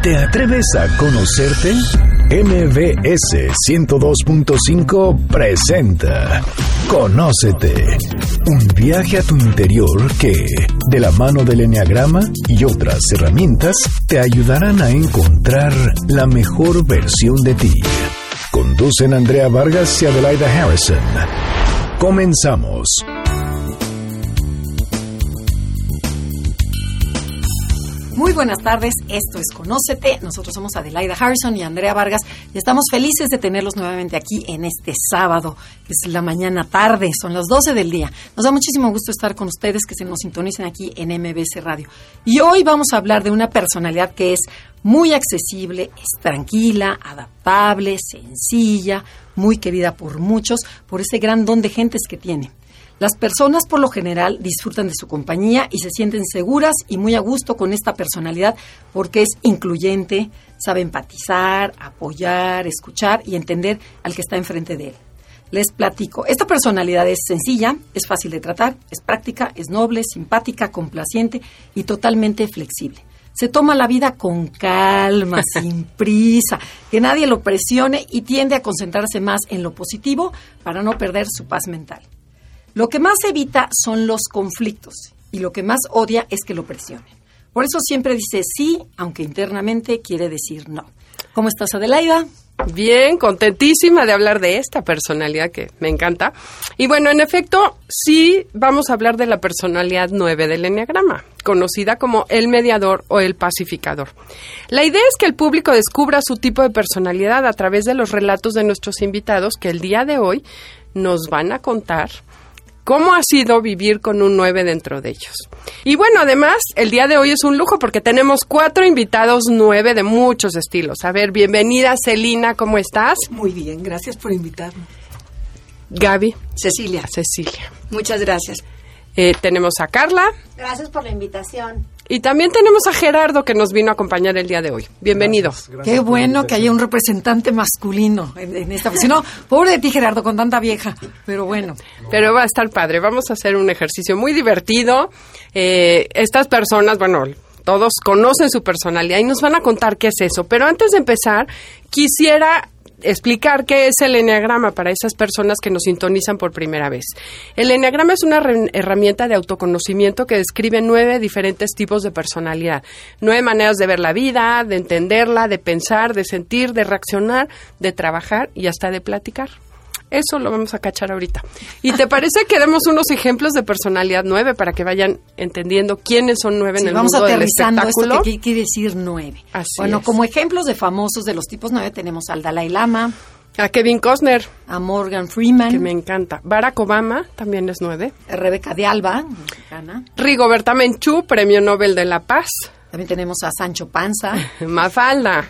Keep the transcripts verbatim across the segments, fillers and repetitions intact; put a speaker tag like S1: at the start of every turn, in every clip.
S1: ¿Te atreves a conocerte? M B S ciento dos punto cinco presenta Conócete, un viaje a tu interior que, de la mano del Eneagrama y otras herramientas, te ayudarán a encontrar la mejor versión de ti. Conducen Andrea Vargas y Adelaida Harrison. Comenzamos.
S2: Muy buenas tardes, esto es Conócete, nosotros somos Adelaida Harrison y Andrea Vargas y estamos felices de tenerlos nuevamente aquí en este sábado, que es la mañana tarde, son las doce del día. Nos da muchísimo gusto estar con ustedes, que se nos sintonicen aquí en M B S Radio. Y hoy vamos a hablar de una personalidad que es muy accesible, es tranquila, adaptable, sencilla, muy querida por muchos, por ese gran don de gentes que tiene. Las personas, por lo general, disfrutan de su compañía y se sienten seguras y muy a gusto con esta personalidad porque es incluyente, sabe empatizar, apoyar, escuchar y entender al que está enfrente de él. Les platico. Esta personalidad es sencilla, es fácil de tratar, es práctica, es noble, simpática, complaciente y totalmente flexible. Se toma la vida con calma, sin prisa, que nadie lo presione y tiende a concentrarse más en lo positivo para no perder su paz mental. Lo que más evita son los conflictos y lo que más odia es que lo presionen. Por eso siempre dice sí, aunque internamente quiere decir no. ¿Cómo estás, Adelaida?
S3: Bien, contentísima de hablar de esta personalidad que me encanta. Y bueno, en efecto, sí vamos a hablar de la personalidad nueve del Eneagrama, conocida como el mediador o el pacificador. La idea es que el público descubra su tipo de personalidad a través de los relatos de nuestros invitados que el día de hoy nos van a contar cómo ha sido vivir con un nueve dentro de ellos. Y bueno, además, el día de hoy es un lujo porque tenemos cuatro invitados nueve de muchos estilos. A ver, bienvenida, Celina, ¿cómo estás?
S4: Muy bien, gracias por invitarme.
S3: Gaby.
S4: Cecilia.
S3: Cecilia.
S4: Muchas gracias.
S3: Eh, tenemos a Carla.
S5: Gracias por la invitación.
S3: Y también tenemos a Gerardo, que nos vino a acompañar el día de hoy. Bienvenido.
S2: Gracias, gracias. Qué bueno que haya un representante masculino en, en esta. Si no, pobre de ti, Gerardo, con tanta vieja. Pero bueno.
S3: Pero va a estar padre. Vamos a hacer un ejercicio muy divertido. Eh, estas personas, bueno, todos conocen su personalidad y nos van a contar qué es eso. Pero antes de empezar, quisiera explicar qué es el Eneagrama para esas personas que nos sintonizan por primera vez. El Eneagrama es una re- herramienta de autoconocimiento que describe nueve diferentes tipos de personalidad, nueve maneras de ver la vida, de entenderla, de pensar, de sentir, de reaccionar, de trabajar y hasta de platicar. Eso lo vamos a cachar ahorita. ¿Y te parece que demos unos ejemplos de personalidad nueve para que vayan entendiendo quiénes son nueve
S2: sí,
S3: en el mundo del espectáculo?
S2: Esto que quiere decir nueve.
S3: Así
S2: bueno,
S3: es.
S2: Como ejemplos de famosos de los tipos nueve tenemos al Dalai Lama,
S3: a Kevin Costner,
S2: a Morgan Freeman,
S3: que me encanta. Barack Obama también es nueve.
S2: A Rebeca de Alba, mexicana.
S3: Rigoberta Menchú, Premio Nobel de la Paz.
S2: También tenemos a Sancho Panza.
S3: Mafalda.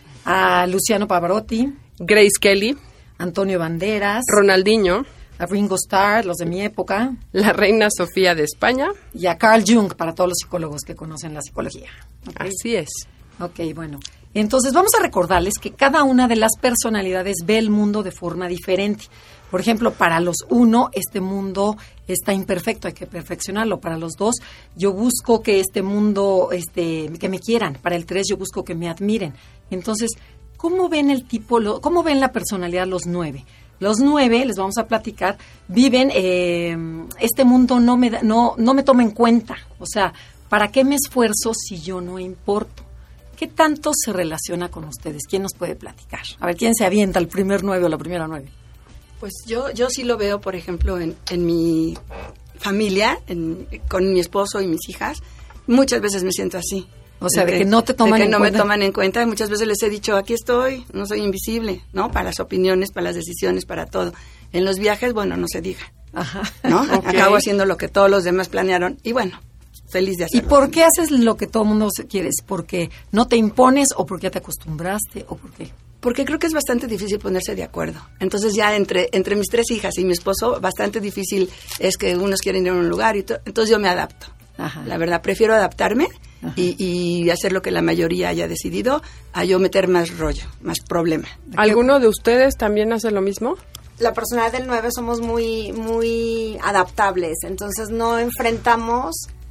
S2: A Luciano Pavarotti.
S3: Grace Kelly.
S2: Antonio Banderas,
S3: Ronaldinho,
S2: a Ringo Starr, los de mi época,
S3: la reina Sofía de España
S2: y a Carl Jung, para todos los psicólogos que conocen la psicología.
S3: ¿Okay? Así es.
S2: Ok, bueno. Entonces vamos a recordarles que cada una de las personalidades ve el mundo de forma diferente. Por ejemplo, para los uno, este mundo está imperfecto, hay que perfeccionarlo. Para los dos, yo busco que este mundo, este, que me quieran. Para el tres, yo busco que me admiren. Entonces, ¿cómo ven el tipo, lo, cómo ven la personalidad los nueve? Los nueve, les vamos a platicar, viven, eh, este mundo no me, da, no, no me toma en cuenta. O sea, ¿para qué me esfuerzo si yo no importo? ¿Qué tanto se relaciona con ustedes? ¿Quién nos puede platicar? A ver, ¿quién se avienta, el primer nueve o la primera nueve?
S4: Pues yo, yo sí lo veo, por ejemplo, en, en mi familia, en, con mi esposo y mis hijas. Muchas veces me siento así.
S2: O sea, de, de que, que no te toman
S4: de que
S2: en
S4: no
S2: cuenta.
S4: me toman en cuenta. Muchas veces les he dicho, aquí estoy, no soy invisible, ¿no? Para las opiniones, para las decisiones, para todo. En los viajes, bueno, no se diga,
S2: Ajá.
S4: ¿no?
S3: Okay.
S4: Acabo haciendo lo que todos los demás planearon y bueno, feliz de hacerlo.
S2: ¿Y por qué haces lo que todo el mundo quiere? ¿Porque no te impones o porque ya te acostumbraste o por qué?
S4: Porque creo que es bastante difícil ponerse de acuerdo. Entonces ya entre entre mis tres hijas y mi esposo, bastante difícil es que unos quieren ir a un lugar y to- entonces yo me adapto.
S2: Ajá.
S4: La verdad, prefiero adaptarme y, y hacer lo que la mayoría haya decidido a yo meter más rollo, más problema.
S3: ¿Alguno de ustedes también hace lo mismo?
S5: La personalidad del nueve somos muy muy adaptables, entonces no enfrentamos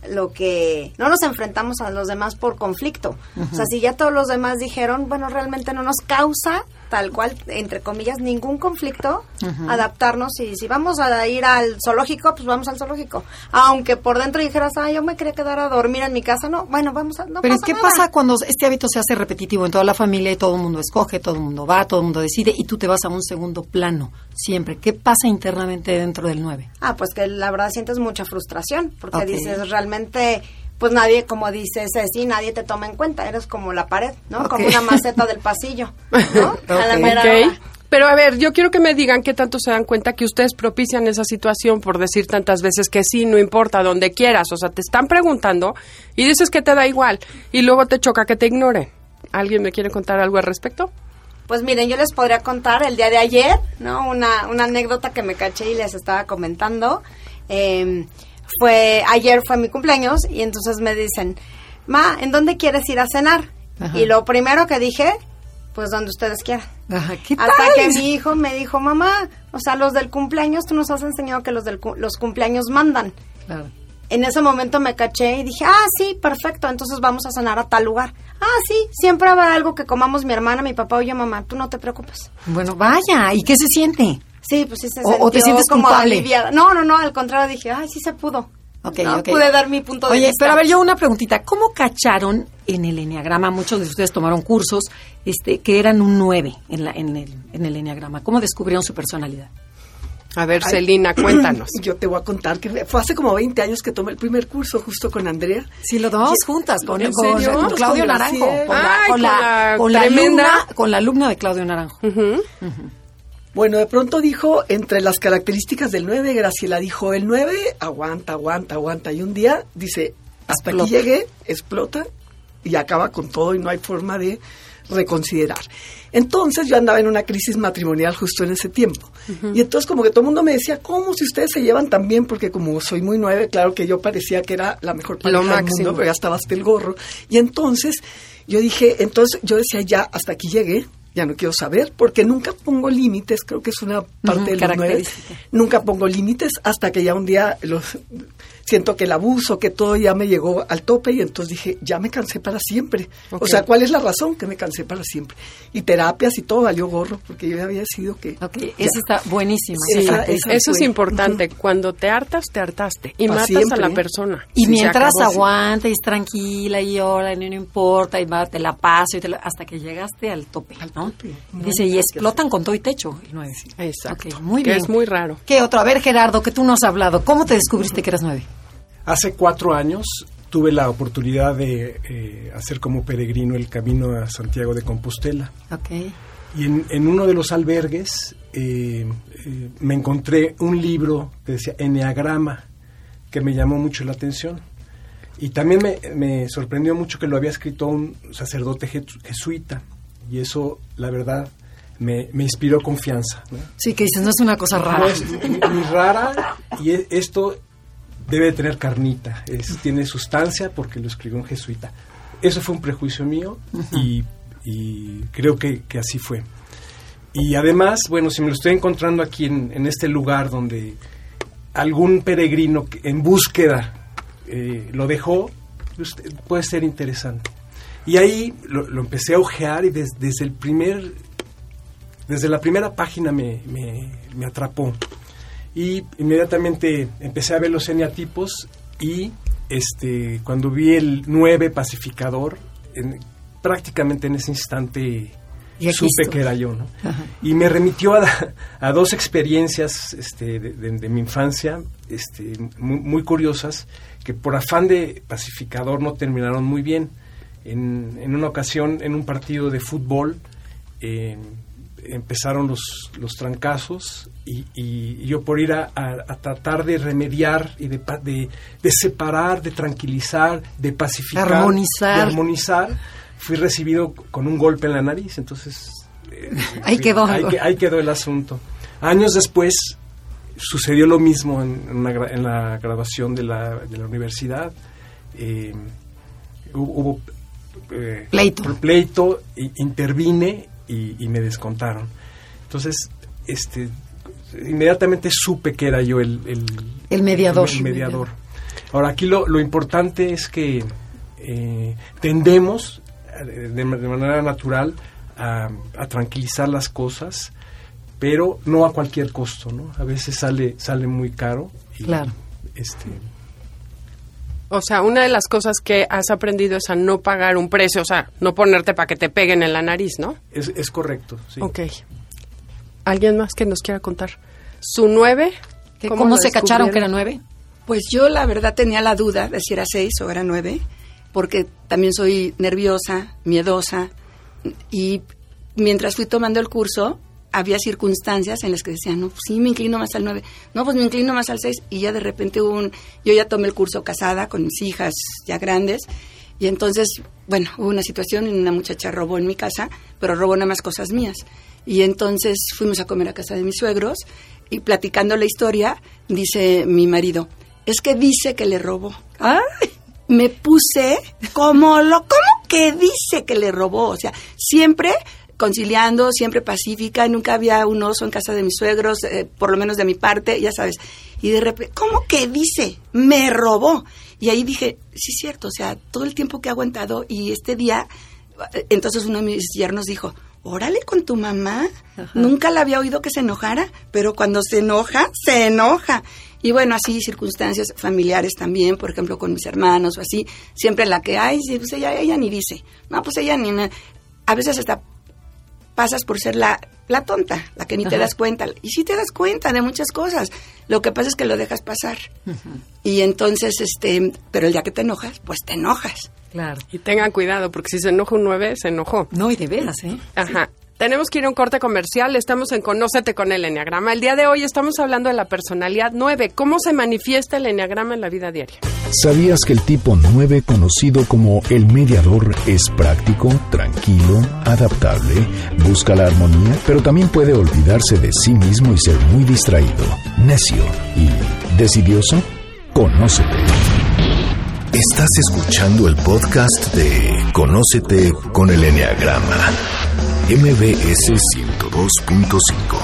S5: lo que no nos enfrentamos a los demás por conflicto. Uh-huh. O sea, si ya todos los demás dijeron, bueno, realmente no nos causa tal cual, entre comillas, ningún conflicto, uh-huh. adaptarnos, y si vamos a ir al zoológico, pues vamos al zoológico. Aunque por dentro dijeras, ah, yo me quería quedar a dormir en mi casa, no, bueno, vamos a, no
S2: Pero
S5: pasa
S2: ¿qué
S5: nada.
S2: pasa cuando este hábito se hace repetitivo en toda la familia y todo el mundo escoge, todo el mundo va, todo el mundo decide y tú te vas a un segundo plano siempre? ¿Qué pasa internamente dentro del nueve?
S5: Ah, pues que la verdad sientes mucha frustración, porque
S2: Okay.
S5: dices, realmente, pues nadie, como dice Ceci, nadie te toma en cuenta, eres como la pared, ¿no?
S2: Okay.
S5: Como una maceta del pasillo, ¿no?
S2: Okay.
S5: A la mera
S3: Ok.
S5: hora.
S3: Pero a ver, yo quiero que me digan qué tanto se dan cuenta que ustedes propician esa situación por decir tantas veces que sí, no importa, donde quieras. O sea, te están preguntando y dices que te da igual y luego te choca que te ignoren. ¿Alguien me quiere contar algo al respecto?
S5: Pues miren, yo les podría contar el día de ayer, ¿no? Una, una anécdota que me caché y les estaba comentando. Eh, fue, ayer fue mi cumpleaños y entonces me dicen, ma, ¿en dónde quieres ir a cenar?
S2: Ajá.
S5: Y lo primero que dije, pues donde ustedes quieran.
S2: Ajá, ¿qué tal?
S5: Hasta que mi hijo me dijo, mamá, o sea, los del cumpleaños, tú nos has enseñado que los del cu- los cumpleaños mandan.
S2: Claro.
S5: En ese momento me caché y dije, ah, sí, perfecto, entonces vamos a cenar a tal lugar. Ah, sí, siempre habrá algo que comamos mi hermana, mi papá o yo, mamá, tú no te preocupes.
S2: Bueno, vaya, ¿y qué se siente?
S5: Sí, pues sí se
S2: O- o te
S5: sintió
S2: sientes
S5: como
S2: culpable.
S5: aliviada. No, no, no, al contrario, dije, ay, sí se pudo.
S2: Ok,
S5: ¿no?
S2: ok.
S5: Pude dar mi punto de
S2: Oye,
S5: vista.
S2: pero a ver, yo una preguntita. ¿Cómo cacharon en el enneagrama, muchos de ustedes tomaron cursos, este, que eran un nueve en, la, en, el, en el enneagrama? ¿Cómo descubrieron su personalidad?
S3: A ver,
S6: Ay.
S3: Celina, cuéntanos.
S6: Yo te voy a contar que fue hace como veinte años que tomé el primer curso justo con Andrea.
S2: Sí, lo tomamos juntas con,
S3: ¿En
S2: con,
S3: serio?
S2: con Claudio
S6: Con
S2: Naranjo.
S6: Graciela.
S2: Con la,
S3: Ay,
S2: con la,
S3: con la
S2: con la
S3: tremenda.
S2: alumna, con la alumna de Claudio Naranjo.
S3: Ujú.
S6: Bueno, de pronto dijo, entre las características del nueve, Graciela dijo, el nueve aguanta, aguanta, aguanta. Y un día dice, hasta
S2: Explota.
S6: aquí llegué, explota y acaba con todo y no hay forma de reconsiderar. Entonces yo andaba en una crisis matrimonial justo en ese tiempo. Uh-huh. Y entonces como que todo el mundo me decía, ¿cómo si ustedes se llevan tan bien? Porque como soy muy nueve, claro que yo parecía que era la mejor pareja
S3: Lo
S6: del
S3: máximo.
S6: mundo, pero ya estaba hasta el gorro. Y entonces yo dije, entonces yo decía, ya, hasta aquí llegué. Ya no quiero saber, porque nunca pongo límites, creo que es una parte
S2: Uh-huh,
S6: de los nueve. Nunca pongo límites hasta que ya un día los, siento que el abuso, que todo ya me llegó al tope y entonces dije, ya me cansé para siempre.
S3: Okay.
S6: O sea, ¿cuál es la razón que me cansé para siempre? Y terapias y todo valió gorro, porque yo ya había decidido que...
S2: Ok,
S6: ya.
S2: esa está buenísima.
S6: Sí,
S2: esa-
S6: esa-
S2: esa-
S3: Eso es
S6: fue.
S3: importante. Cuando te hartas, te hartaste. Y
S6: Pa'
S3: matas
S6: siempre,
S3: a la
S6: ¿eh?
S3: persona.
S2: Y
S6: Sí, se
S2: mientras
S6: acabó así.
S2: aguanta y es tranquila y llora y no, no importa y va, te la paso y te la- hasta que llegaste al tope, ¿no?
S6: tope.
S2: Dice, y explotan con todo y techo. el nueve.
S3: Exacto.
S2: Ok, muy
S3: que
S2: bien.
S3: es muy raro.
S2: ¿Qué otro? A ver, Gerardo, que tú nos has hablado. ¿Cómo te descubriste que eras nueve?
S7: Hace cuatro años tuve la oportunidad de eh, hacer como peregrino el camino a Santiago de Compostela.
S2: Ok.
S7: Y en, en uno de los albergues eh, eh, me encontré un libro que decía Enneagrama, que me llamó mucho la atención. Y también me, me sorprendió mucho que lo había escrito un sacerdote jesu- jesuita. Y eso, la verdad, me, me inspiró confianza, ¿no?
S2: Sí, que dices, no es una cosa rara.
S7: No es ni, ni rara, y e- esto debe de tener carnita, es, tiene sustancia porque lo escribió un jesuita. Eso fue un prejuicio mío y, y creo que, que así fue. Y además, bueno, si me lo estoy encontrando aquí en, en este lugar donde algún peregrino que en búsqueda eh, lo dejó, pues, puede ser interesante. Y ahí lo, lo empecé a ojear y des, desde el primer, desde la primera página me, me, me atrapó. Y inmediatamente empecé a ver los eneatipos y este cuando vi el nueve pacificador, en, prácticamente en ese instante
S2: Y aquí
S7: supe
S2: estoy.
S7: que era yo, ¿no?
S2: Ajá.
S7: Y me remitió a, a dos experiencias este, de, de, de mi infancia este, muy, muy curiosas, que por afán de pacificador no terminaron muy bien. En, en una ocasión, en un partido de fútbol, eh, empezaron los, los trancazos y, y yo por ir a, a, a tratar de remediar y de, pa- de, de separar, de tranquilizar, de pacificar,
S2: Armonizar.
S7: de armonizar, fui recibido con un golpe en la nariz, entonces eh,
S2: Ahí quedó.
S7: ahí, que- ahí quedó el asunto. Años después sucedió lo mismo en, en, una gra- en la graduación de la, de la universidad. Eh, hubo hubo, eh,
S2: Pleito.
S7: pleito, i- intervine y, y me descontaron. Entonces, este, inmediatamente supe que era yo el, el,
S2: El mediador.
S7: el mediador. Ahora, aquí lo, lo importante es que eh, tendemos de, de manera natural a, a tranquilizar las cosas, pero no a cualquier costo, ¿no? A veces sale sale muy caro. Y,
S2: claro.
S7: Este,
S3: O sea, una de las cosas que has aprendido es a no pagar un precio, o sea, no ponerte para que te peguen en la nariz, ¿no?
S7: es, es correcto, sí.
S3: Ok. ¿Alguien más que nos quiera contar? ¿Su nueve?
S2: ¿Cómo, ¿Cómo se cacharon que era nueve?
S4: Pues yo la verdad tenía la duda de si era seis o era nueve, porque también soy nerviosa, miedosa, y mientras fui tomando el curso, había circunstancias en las que decían, no, pues sí, me inclino más al nueve, no, pues me inclino más al seis, y ya de repente hubo un, yo ya tomé el curso casada con mis hijas ya grandes, y entonces, bueno, hubo una situación y una muchacha robó en mi casa, pero robó nada más cosas mías, y entonces fuimos a comer a casa de mis suegros, y platicando la historia, dice mi marido, es que dice que le robó. ¡Ay! Me puse como lo, ¿cómo que dice que le robó? O sea, siempre conciliando, siempre pacífica, nunca había un oso en casa de mis suegros, eh, por lo menos de mi parte, ya sabes. Y de repente, ¿cómo que dice? Me robó. Y ahí dije, sí es cierto, o sea, todo el tiempo que he aguantado y este día, entonces uno de mis yernos dijo, órale con tu mamá, ajá, nunca la había oído que se enojara, pero cuando se enoja, se enoja. Y bueno, así circunstancias familiares también, por ejemplo, con mis hermanos o así, siempre la que hay, pues ella, ella ni dice, no, pues ella ni, a veces hasta pasas por ser la, la tonta, la que ni, ajá, te das cuenta. Y sí te das cuenta de muchas cosas. Lo que pasa es que lo dejas pasar. Uh-huh. Y entonces, este, pero el día que te enojas, pues te enojas.
S2: Claro.
S3: Y tengan cuidado, porque si se enoja un nueve, se enojó.
S2: No, y de veras, ¿eh?
S3: Ajá. Sí. Tenemos que ir a un corte comercial. Estamos en Conócete con el Enneagrama. El día de hoy estamos hablando de la personalidad nueve. ¿Cómo se manifiesta el Enneagrama en la vida diaria?
S1: ¿Sabías que el tipo nueve, conocido como el mediador, es práctico, tranquilo, adaptable, busca la armonía, pero también puede olvidarse de sí mismo y ser muy distraído, necio y decidioso? Conócete. Estás escuchando el podcast de Conócete con el Enneagrama, M B S ciento dos punto cinco.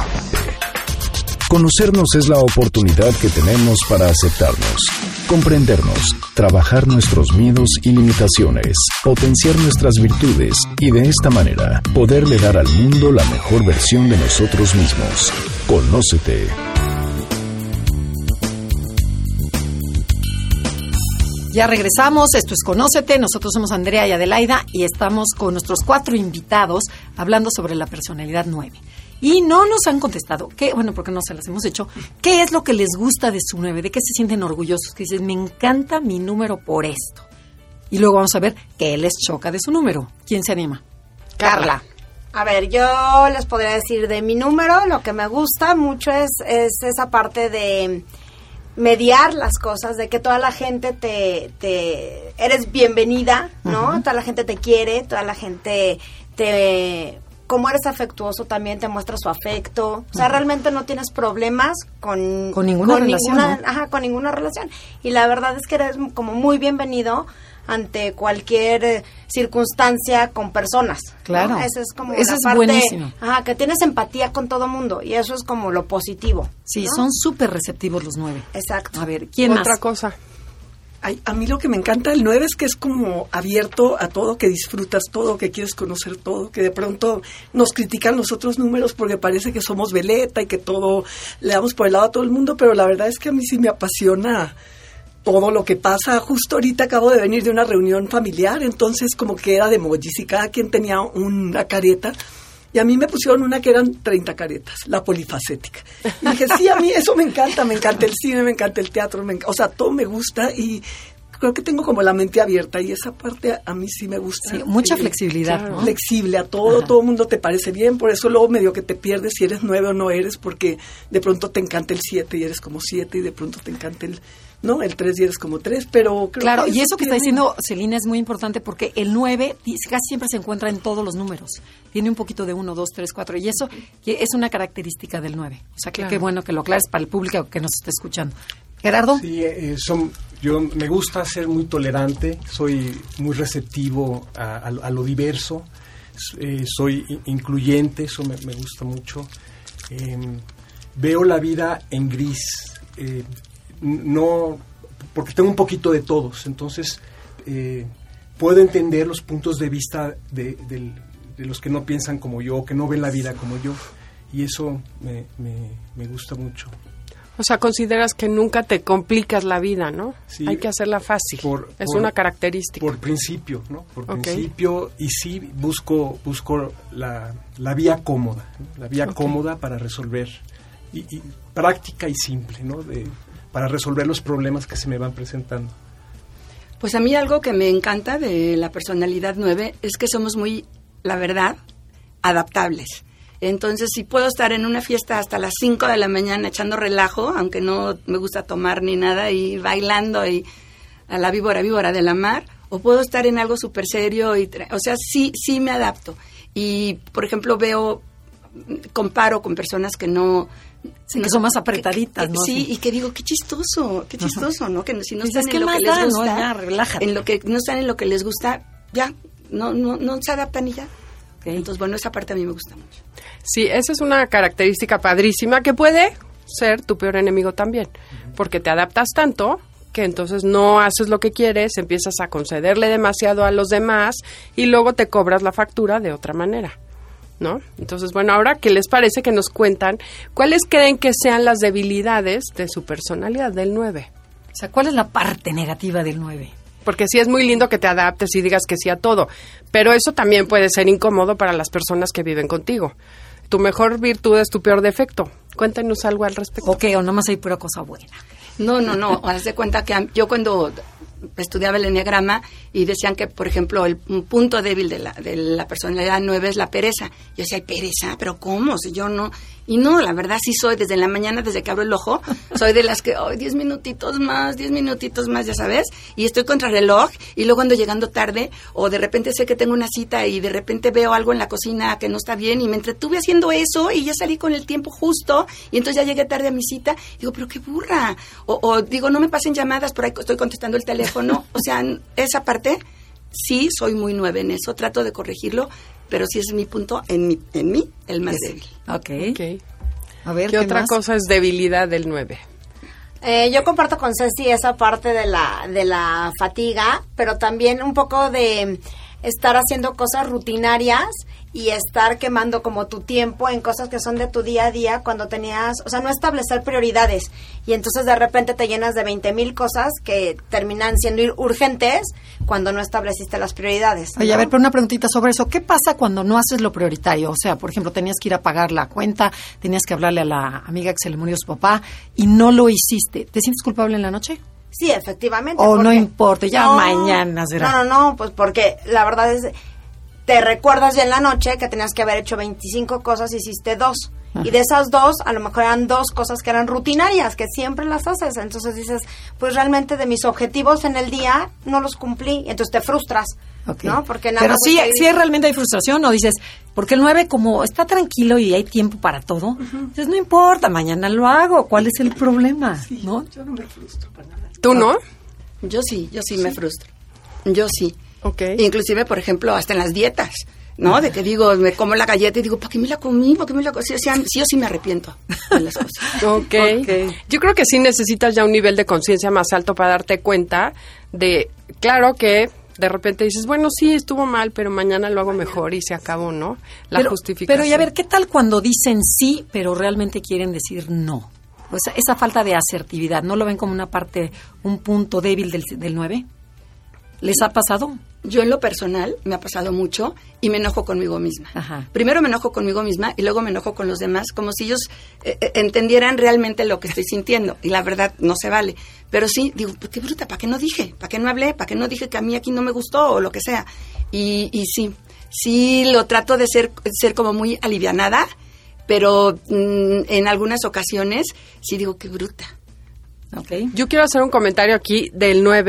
S1: Conocernos es la oportunidad que tenemos para aceptarnos, comprendernos, trabajar nuestros miedos y limitaciones, potenciar nuestras virtudes y de esta manera poderle dar al mundo la mejor versión de nosotros mismos. Conócete.
S2: Ya regresamos, esto es Conócete, nosotros somos Andrea y Adelaida y estamos con nuestros cuatro invitados hablando sobre la personalidad nueve. Y no nos han contestado, ¿qué? Bueno, porque no se las hemos hecho, ¿qué es lo que les gusta de su nueve? ¿De qué se sienten orgullosos? Que dicen, me encanta mi número por esto. Y luego vamos a ver qué les choca de su número. ¿Quién se anima?
S5: Carla. A ver, yo les podría decir de mi número, lo que me gusta mucho es, es esa parte de mediar las cosas, de que toda la gente te, te eres bienvenida, ¿no? Uh-huh. Toda la gente te quiere, toda la gente te, como eres afectuoso también te muestra su afecto, o sea, uh-huh, realmente no tienes problemas con
S2: con ninguna
S5: con
S2: relación,
S5: ninguna,
S2: ¿no?
S5: Ajá, con ninguna relación. Y la verdad es que eres como muy bienvenido ante cualquier eh, circunstancia con personas.
S2: Claro.
S5: ¿no? Eso es como
S2: eso
S5: la
S2: es
S5: parte,
S2: buenísimo.
S5: Ajá, que tienes empatía con todo mundo y eso es como lo positivo.
S2: Sí,
S5: ¿no?
S2: son súper receptivos los nueve.
S5: Exacto.
S2: A ver, ¿quién
S3: Otra
S2: más?
S3: cosa.
S6: Ay, a mí lo que me encanta del nueve es que es como abierto a todo, que disfrutas todo, que quieres conocer todo, que de pronto nos critican los otros números porque parece que somos veleta y que todo le damos por el lado a todo el mundo, pero la verdad es que a mí sí me apasiona todo lo que pasa. Justo ahorita acabo de venir de una reunión familiar, entonces como que era de emojis y cada quien tenía una careta. Y a mí me pusieron una que eran treinta caretas, la polifacética. Y dije, sí, a mí eso me encanta, me encanta el cine, me encanta el teatro, me encanta, o sea, todo me gusta y creo que tengo como la mente abierta y esa parte a, a mí sí me gusta.
S2: Sí, mucha
S6: sí,
S2: flexibilidad,
S6: claro,
S2: ¿no?
S6: Flexible a todo, ajá, todo el mundo te parece bien, por eso luego medio que te pierdes si eres nueve o no eres, porque de pronto te encanta el siete y eres como siete y de pronto te encanta el... ¿no? El tres y eres como tres, pero creo
S2: claro,
S6: que
S2: y eso que
S6: tiene...
S2: está diciendo Celina es muy importante porque el nueve casi siempre se encuentra en todos los números. Tiene un poquito de uno, dos, tres, cuatro, y eso que es una característica del nueve. O sea, que
S3: claro,
S2: qué bueno que lo aclares para el público que nos está escuchando. Gerardo.
S7: Sí, eh, son, yo me gusta ser muy tolerante, soy muy receptivo a, a, a lo diverso, eh, soy incluyente, eso me, me gusta mucho. Eh, veo la vida en gris. Eh, no porque tengo un poquito de todos, entonces eh, puedo entender los puntos de vista de, de, de los que no piensan como yo, que no ven la vida como yo, y eso me, me, me gusta mucho.
S3: O sea, consideras que nunca te complicas la vida, ¿no?
S7: Sí,
S3: hay que hacerla fácil.
S7: Por,
S3: es
S7: por,
S3: una característica.
S7: Por principio, ¿no? Por
S3: okay.
S7: principio, y sí busco busco la, la vía cómoda, ¿no? La vía okay. cómoda para resolver, y, y práctica y simple, ¿no? De, para resolver los problemas que se me van presentando.
S4: Pues a mí algo que me encanta de la personalidad nueve es que somos muy, la verdad, adaptables. Entonces, si puedo estar en una fiesta hasta las cinco de la mañana echando relajo, aunque no me gusta tomar ni nada, y bailando y a la víbora, víbora de la mar, o puedo estar en algo súper serio, y, o sea, sí, sí me adapto. Y, por ejemplo, veo, comparo con personas que no...
S2: Sí, no, que son más apretaditas,
S4: que, que,
S2: ¿no?
S4: Sí, y que digo, qué chistoso, qué chistoso, ¿no? Que si no
S2: Dices,
S4: están en lo que les gusta,
S2: ¿no? Ya, relájate.
S4: en lo que no están en lo que les gusta, ya, no, no, no se adaptan y ya. Okay. Entonces, bueno, esa parte a mí me gusta mucho.
S3: Sí, esa es una característica padrísima que puede ser tu peor enemigo también, porque te adaptas tanto que entonces no haces lo que quieres, empiezas a concederle demasiado a los demás y luego te cobras la factura de otra manera, ¿no? Entonces, bueno, ahora, ¿qué les parece que nos cuentan cuáles creen que sean las debilidades de su personalidad del nueve?
S2: O sea, ¿cuál es la parte negativa del nueve?
S3: Porque sí es muy lindo que te adaptes y digas que sí a todo, pero eso también puede ser incómodo para las personas que viven contigo. Tu mejor virtud es tu peor defecto. Cuéntenos algo al respecto.
S2: Ok, o nomás hay pura cosa buena.
S4: No, no, no. Haz de cuenta que yo cuando estudiaba el enneagrama y decían que, por ejemplo, el un punto débil de la, de la personalidad nueve es la pereza. Yo decía, ¿pereza? ¿Pero cómo? Si yo no... Y no, la verdad sí soy, desde la mañana, desde que abro el ojo, soy de las que, ay, diez minutitos más, diez minutitos más, ya sabes, y estoy contra reloj, y luego ando llegando tarde, o de repente sé que tengo una cita y de repente veo algo en la cocina que no está bien, y me entretuve haciendo eso, y ya salí con el tiempo justo, y entonces ya llegué tarde a mi cita, digo, pero qué burra, o, o digo, no me pasen llamadas, por ahí estoy contestando el teléfono, o sea, esa parte, sí, soy muy nueve en eso, trato de corregirlo, pero sí es mi punto, en mí, en mí el más
S2: es,
S4: débil.
S2: Ok.
S3: okay.
S2: A ver,
S3: ¿qué,
S2: ¿qué
S3: otra
S2: más?
S3: cosa es debilidad del nueve?
S5: Eh, yo comparto con Ceci esa parte de la, de la fatiga, pero también un poco de estar haciendo cosas rutinarias y estar quemando como tu tiempo en cosas que son de tu día a día cuando tenías, o sea, no establecer prioridades y entonces de repente te llenas de veinte mil cosas que terminan siendo urgentes cuando no estableciste las prioridades, ¿no?
S2: Oye, a ver, pero una preguntita sobre eso. ¿Qué pasa cuando no haces lo prioritario? O sea, por ejemplo, tenías que ir a pagar la cuenta, tenías que hablarle a la amiga que se le murió su papá y no lo hiciste. ¿Te sientes culpable en la noche?
S5: Sí, efectivamente.
S2: O no importa, ya no, mañana será.
S5: No, no, no, pues porque la verdad es... Te recuerdas ya en la noche que tenías que haber hecho veinticinco cosas, hiciste dos. Ajá. Y de esas dos, a lo mejor eran dos cosas que eran rutinarias, que siempre las haces. Entonces dices, pues realmente de mis objetivos en el día no los cumplí. Entonces te frustras, okay. ¿no? Porque nada.
S2: Pero sí, sí realmente hay frustración, ¿o dices? Porque el nueve, como está tranquilo y hay tiempo para todo, uh-huh. dices, no importa, mañana lo hago. ¿Cuál es el problema?
S6: Sí,
S2: ¿no?
S6: Yo no me frustro para nada.
S3: ¿Tú no?
S4: Yo sí, yo sí, sí. me frustro. Yo sí.
S3: Okay.
S4: Inclusive, por ejemplo, hasta en las dietas, ¿no? De que digo, me como la galleta y digo, ¿para qué me la comí? ¿Para qué me la comí? Sí, sí o sí me arrepiento de las cosas.
S3: Okay. ok. Yo creo que sí necesitas ya un nivel de conciencia más alto para darte cuenta de, claro que de repente dices, bueno, sí, estuvo mal, pero mañana lo hago mejor y se acabó, ¿no? La
S2: pero,
S3: justificación.
S2: Pero, y a ver, ¿qué tal cuando dicen sí, pero realmente quieren decir no? O sea, esa falta de asertividad, ¿no lo ven como una parte, un punto débil del, del nueve? ¿Les ha pasado?
S4: Yo en lo personal me ha pasado mucho y me enojo conmigo misma.
S2: Ajá.
S4: Primero me enojo conmigo misma y luego me enojo con los demás, como si ellos eh, entendieran realmente lo que estoy sintiendo. Y la verdad no se vale. Pero sí, digo, qué bruta, ¿para qué no dije? ¿Para qué no hablé? ¿Para qué no dije que a mí aquí no me gustó o lo que sea? Y, y sí, sí lo trato de ser, ser como muy alivianada, pero mmm, en algunas ocasiones sí digo, qué bruta.
S3: Okay. Yo quiero hacer un comentario aquí del nueve,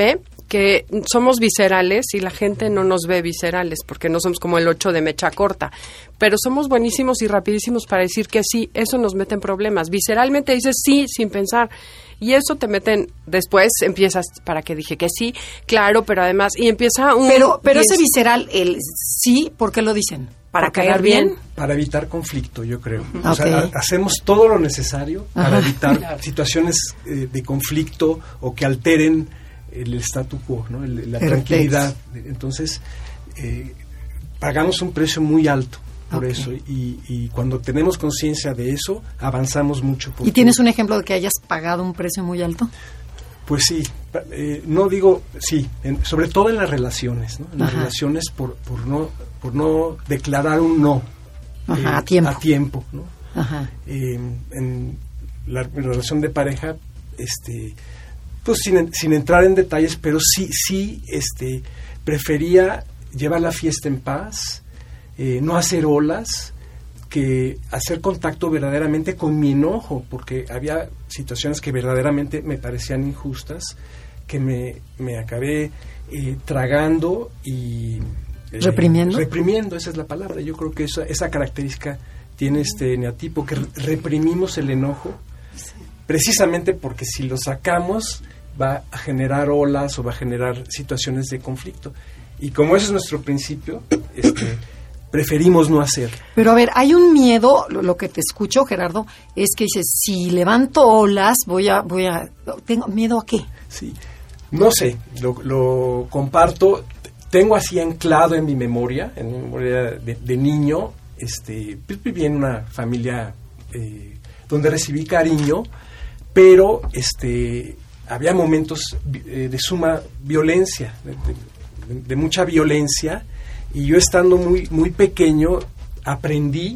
S3: que somos viscerales y la gente no nos ve viscerales porque no somos como el ocho de mecha corta, pero somos buenísimos y rapidísimos para decir que sí. Eso nos mete en problemas. Visceralmente dices sí sin pensar y eso te meten, después empiezas, ¿para qué dije que sí? Claro, pero además, y empieza un...
S2: Pero, pero
S3: y es-
S2: ese visceral, el sí, ¿por qué lo dicen? ¿Para
S3: ¿Para
S2: caer
S3: quedar
S2: bien?
S3: bien?
S7: Para evitar conflicto, yo creo.
S2: Ok.
S7: O sea, ha- hacemos todo lo necesario para
S2: Ajá.
S7: evitar situaciones eh, de conflicto o que alteren el statu quo, ¿no? El- la
S2: Perfecto.
S7: tranquilidad. Entonces, eh, pagamos un precio muy alto por
S2: Ok.
S7: eso y, y cuando tenemos conciencia de eso, avanzamos mucho.
S2: ¿Y
S7: porque-
S2: tienes un ejemplo de que hayas pagado un precio muy alto?
S7: Pues sí, pa- eh, no digo, sí, en- sobre todo en las relaciones, ¿no? En las
S2: Ajá.
S7: relaciones por, por, no, por no declarar un no
S2: Ajá,
S7: eh,
S2: a tiempo.
S7: a tiempo, ¿no?
S2: Ajá.
S7: Eh, en la en relación de pareja, este, pues sin, en- sin entrar en detalles, pero sí, sí, este, prefería llevar la fiesta en paz, eh, no hacer olas, que hacer contacto verdaderamente con mi enojo, porque había situaciones que verdaderamente me parecían injustas, que me, me acabé eh, tragando y... eh,
S2: ¿Reprimiendo?
S7: Reprimiendo, esa es la palabra. Yo creo que esa, esa característica tiene este eneatipo, que re- reprimimos el enojo, precisamente porque si lo sacamos va a generar olas o va a generar situaciones de conflicto. Y como ese es nuestro principio, este, preferimos no hacer.
S2: Pero a ver, hay un miedo, lo, lo que te escucho, Gerardo, es que dices, si levanto olas, voy a, voy a, tengo miedo a qué.
S7: Sí, no sé, lo, lo comparto, tengo así anclado en mi memoria, en mi memoria de, de niño, este, pues viví en una familia eh, donde recibí cariño, pero este, había momentos eh, de suma violencia, de, de, de mucha violencia, y yo estando muy, muy pequeño aprendí,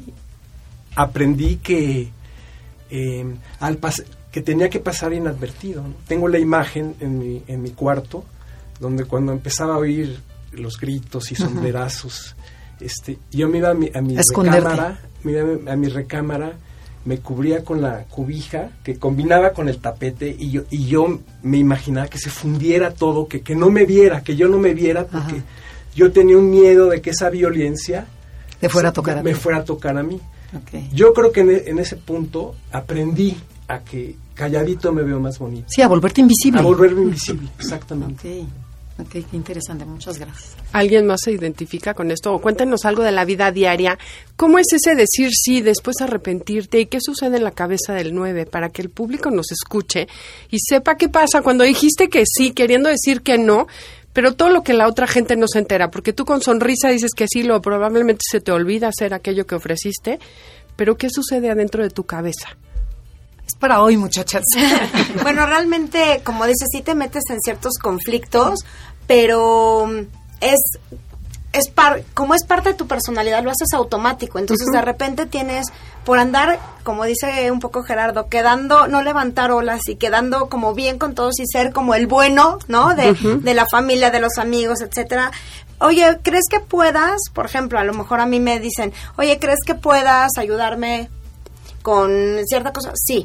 S7: aprendí que eh, al pas que tenía que pasar inadvertido, ¿no? Tengo la imagen en mi, en mi cuarto, donde cuando empezaba a oír los gritos y sombrerazos, este, yo me iba a mi, a mi
S2: A esconderte.
S7: recámara, me iba a mi recámara, me cubría con la cobija, que combinaba con el tapete, y yo, y yo me imaginaba que se fundiera todo, que, que no me viera, que yo no me viera, porque
S2: Ajá.
S7: yo tenía un miedo de que esa violencia
S2: Te fuera a tocar a
S7: me
S2: ti.
S7: fuera a tocar a mí.
S2: Okay.
S7: Yo creo que en, e- en ese punto aprendí a que calladito me veo más bonito.
S2: Sí, a volverte invisible.
S7: A volverme invisible, exactamente.
S2: Ok, ok, qué interesante, muchas gracias.
S3: ¿Alguien más se identifica con esto? O cuéntenos algo de la vida diaria. ¿Cómo es ese decir sí, después arrepentirte? ¿Y qué sucede en la cabeza del nueve para que el público nos escuche y sepa qué pasa cuando dijiste que sí, queriendo decir que no, pero todo lo que la otra gente no se entera? Porque tú con sonrisa dices que sí, lo probablemente se te olvida hacer aquello que ofreciste, pero ¿qué sucede adentro de tu cabeza?
S2: Es para hoy, muchachas.
S5: Bueno, realmente, como dices, sí te metes en ciertos conflictos, pero mm, es, es par, como es parte de tu personalidad, lo haces automático. Entonces, de repente tienes, por andar, como dice un poco Gerardo, quedando, no levantar olas y quedando como bien con todos y ser como el bueno, ¿no? De, de la familia, de los amigos, etcétera. Oye, ¿crees que puedas? Por ejemplo, a lo mejor a mí me dicen, oye, ¿crees que puedas ayudarme con cierta cosa? Sí.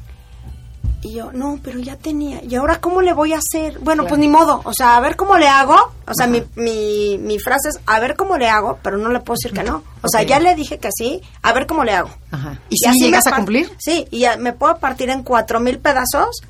S5: Y yo, no, pero ya tenía. ¿Y ahora cómo le voy a hacer? Bueno,
S2: Claro.
S5: pues ni modo. O sea, a ver cómo le hago. O sea, mi, mi, mi frase es, a ver cómo le hago, pero no le puedo decir que no. O sea,
S2: Ok.
S5: ya le dije que sí, a ver cómo le hago.
S2: Ajá. ¿Y,
S5: así
S2: si
S5: me
S2: llegas a
S5: par-
S2: cumplir?
S5: Sí, y ya me puedo partir en cuatro mil pedazos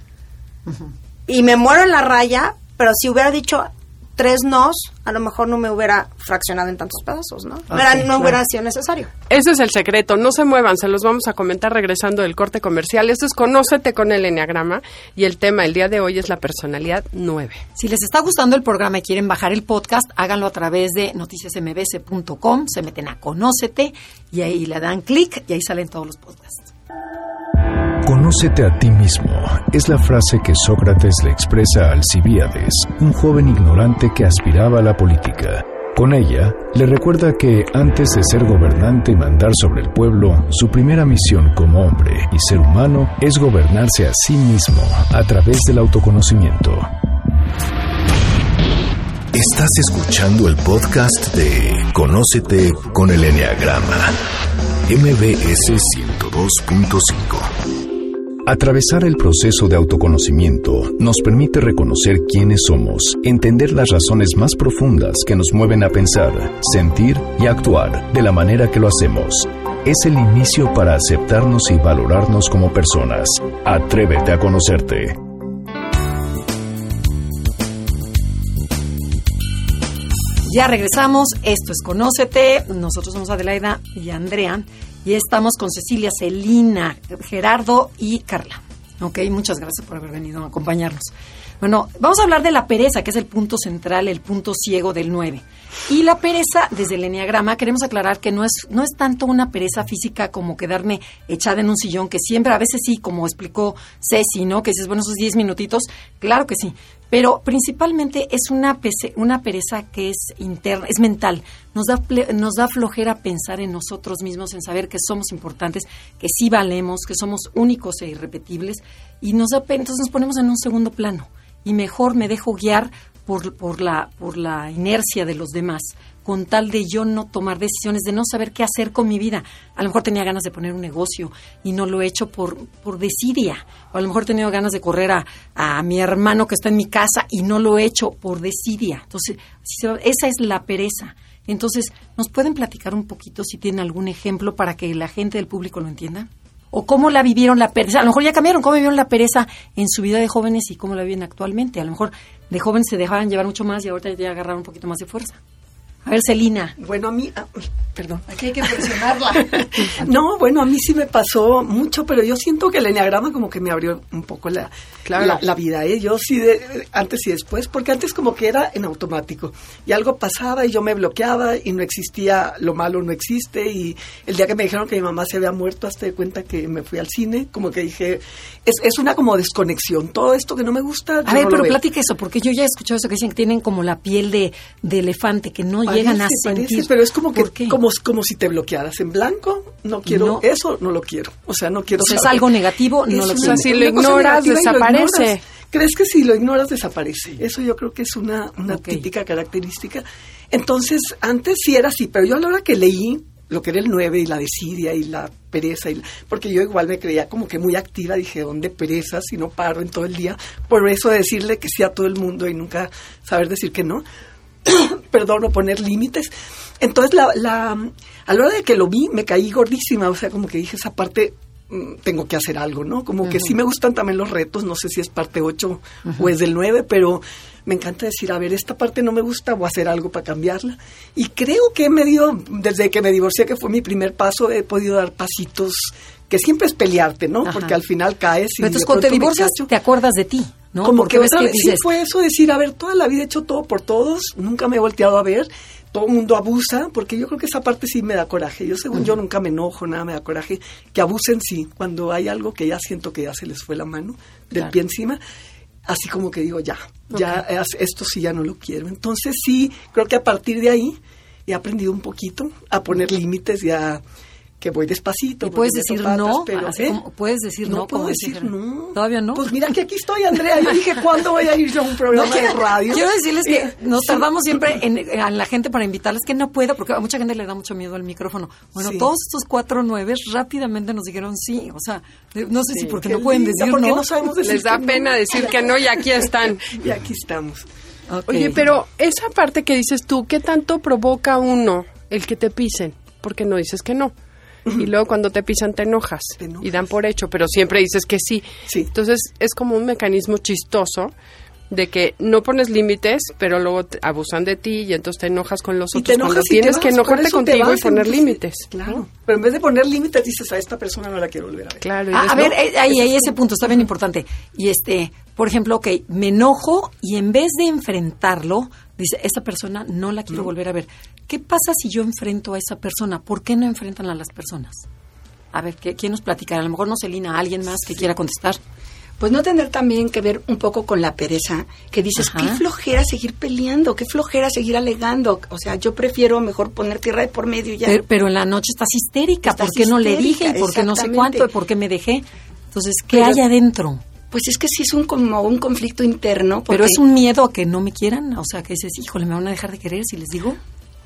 S5: y me muero en la raya, pero si hubiera dicho tres nos, a lo mejor no me hubiera fraccionado en tantos pedazos, ¿no? No, era-
S2: Ok,
S5: no
S2: claro.
S5: hubiera sido necesario.
S3: Ese es el secreto, no se muevan, se los vamos a comentar regresando del corte comercial. Esto es Conócete con el Enneagrama y el tema el día de hoy es la personalidad nueve.
S2: Si les está gustando el programa y quieren bajar el podcast, háganlo a través de noticias m b s punto com, se meten a Conócete y ahí le dan clic y ahí salen todos los podcasts.
S1: Conócete a ti mismo es la frase que Sócrates le expresa a Alcibíades, un joven ignorante que aspiraba a la política. Con ella, le recuerda que antes de ser gobernante y mandar sobre el pueblo, su primera misión como hombre y ser humano es gobernarse a sí mismo a través del autoconocimiento. Estás escuchando el podcast de Conócete con el Enneagrama, M B S ciento dos punto cinco. Atravesar el proceso de autoconocimiento nos permite reconocer quiénes somos, entender las razones más profundas que nos mueven a pensar, sentir y actuar de la manera que lo hacemos. Es el inicio para aceptarnos y valorarnos como personas. Atrévete a conocerte.
S2: Ya regresamos, esto es Conócete, nosotros somos Adelaida y Andrea, y estamos con Cecilia, Celina, Gerardo y Carla. Ok, muchas gracias por haber venido a acompañarnos. Bueno, vamos a hablar de la pereza, que es el punto central, el punto ciego del nueve. Y la pereza, desde el enneagrama, queremos aclarar que no es no es tanto una pereza física como quedarme echada en un sillón, que siempre, a veces sí, como explicó Ceci, ¿no? Que dices, bueno, esos diez minutitos, claro que sí. Pero principalmente es una, pese, una pereza que es interna, es mental. Nos da, nos da flojera pensar en nosotros mismos, en saber que somos importantes, que sí valemos, que somos únicos e irrepetibles. Y nos da, entonces nos ponemos en un segundo plano. Y mejor me dejo guiar por, por, la, por la inercia de los demás, con tal de yo no tomar decisiones, de no saber qué hacer con mi vida. A lo mejor tenía ganas de poner un negocio y no lo he hecho por, por desidia. O a lo mejor he tenido ganas de correr a, a mi hermano que está en mi casa y no lo he hecho por desidia. Entonces, esa es la pereza. Entonces, ¿nos pueden platicar un poquito si tienen algún ejemplo para que la gente del público lo entienda? ¿O cómo la vivieron la pereza? A lo mejor ya cambiaron, ¿cómo vivieron la pereza en su vida de jóvenes y cómo la viven actualmente? A lo mejor de jóvenes se dejaban llevar mucho más y ahorita ya agarraron un poquito más de fuerza. A ver, Celina.
S6: Bueno, a mí... Ah, perdón.
S2: Aquí hay que presionarla.
S6: No, bueno, a mí sí me pasó mucho, pero yo siento que el enneagrama como que me abrió un poco la, claro. la, la vida, ¿eh? Yo sí, de, antes y después, porque antes como que era en automático. Y algo pasaba y yo me bloqueaba y no existía, lo malo no existe. Y el día que me dijeron que mi mamá se había muerto, hasta de cuenta que me fui al cine, como que dije, es, es una como desconexión. Todo esto que no me gusta,
S2: A ver, no pero platique eso, porque yo ya he escuchado eso que dicen que tienen como la piel de, de elefante, que no parece, llegan a sentir.
S6: Parece, pero es como que como, como si te bloquearas en blanco, no quiero no. eso, no lo quiero. O sea, no quiero
S2: o sea, saber. Es algo negativo, no es lo quiero.
S3: Si lo ignoras, desaparece. Lo ignoras.
S6: ¿Crees que si lo ignoras, desaparece? Eso yo creo que es una, una okay. típica característica. Entonces, antes sí era así, pero yo a la hora que leí lo que era el nueve y la desidia y la pereza, y la, porque yo igual me creía como que muy activa, dije, ¿dónde pereza si no paro en todo el día? Por eso de decirle que sí a todo el mundo y nunca saber decir que no. Perdón, o poner límites. Entonces, la, la, a la hora de que lo vi, me caí gordísima, o sea, como que dije, esa parte, mmm, tengo que hacer algo, ¿no? Como uh-huh. que sí me gustan también los retos, no sé si es parte ocho uh-huh. o es del nueve, pero me encanta decir, a ver, esta parte no me gusta, voy a hacer algo para cambiarla. Y creo que he medio, desde que me divorcié, que fue mi primer paso, he podido dar pasitos, que siempre es pelearte, ¿no? Ajá. Porque al final caes y...
S2: Pero entonces, cuando te divorcias, te acuerdas de ti, ¿no?
S6: Como
S2: porque
S6: que otra vez sí fue eso, decir, a ver, toda la vida he hecho todo por todos, nunca me he volteado a ver, todo el mundo abusa, porque yo creo que esa parte sí me da coraje. Yo, según uh-huh. yo, nunca me enojo, nada me da coraje. Que abusen, sí, cuando hay algo que ya siento que ya se les fue la mano del claro. pie encima, así como que digo, ya, okay. ya, esto sí ya no lo quiero. Entonces sí, creo que a partir de ahí he aprendido un poquito a poner límites y a... que voy despacito.
S2: ¿Y puedes decir patas, no?
S6: Pero,
S2: así
S6: ¿eh?
S2: como, ¿Puedes decir no?
S6: No puedo decir
S2: decir,
S6: no.
S2: ¿Todavía no?
S6: Pues mira que aquí estoy, Andrea. Yo dije, ¿cuándo voy a ir yo a un programa no, de radio?
S2: Quiero decirles que eh, nos sí. tardamos siempre en, en, a la gente para invitarles, que no puedo, porque a mucha gente le da mucho miedo al micrófono. Bueno, sí. todos estos cuatro nueves rápidamente nos dijeron sí. O sea, no sé sí, si porque no pueden decir
S6: porque
S2: no.
S6: no sabemos decir
S3: Les da pena
S6: no.
S3: decir que no y aquí están.
S6: Y aquí estamos.
S3: Okay. Oye, pero esa parte que dices tú, ¿qué tanto provoca uno el que te pisen? Porque no dices que no. Y luego cuando te pisan te enojas, te enojas y dan por hecho, pero siempre dices que sí.
S6: sí.
S3: Entonces es como un mecanismo chistoso de que no pones límites, pero luego te abusan de ti y entonces te enojas con los
S6: y
S3: otros. Cuando tienes que enojarte contigo y poner límites.
S6: Claro, ¿no? Pero en vez de poner límites dices, a esta persona no la quiero volver a ver.
S3: Claro.
S2: Ah, a ver,
S3: no,
S2: ahí, ahí ese punto está bien importante. Y este, por ejemplo, ok, me enojo y en vez de enfrentarlo, dice, esa persona no la quiero no. volver a ver. ¿Qué pasa si yo enfrento a esa persona? ¿Por qué no enfrentan a las personas? A ver, ¿quién nos platicará? A lo mejor no, Celina, alguien más que sí. quiera contestar.
S4: Pues no tener también que ver un poco con la pereza, que dices, Ajá. qué flojera seguir peleando, qué flojera seguir alegando. O sea, yo prefiero mejor poner tierra de por medio y ya.
S2: Pero, pero en la noche estás histérica,
S4: estás
S2: ¿por qué no le dije? ¿Por qué no sé cuánto? ¿Por qué me dejé? Entonces, ¿qué pero, hay adentro?
S4: Pues es que sí es un como un conflicto interno.
S2: Pero es un miedo a que no me quieran, o sea, que dices, híjole, ¿me van a dejar de querer si les digo?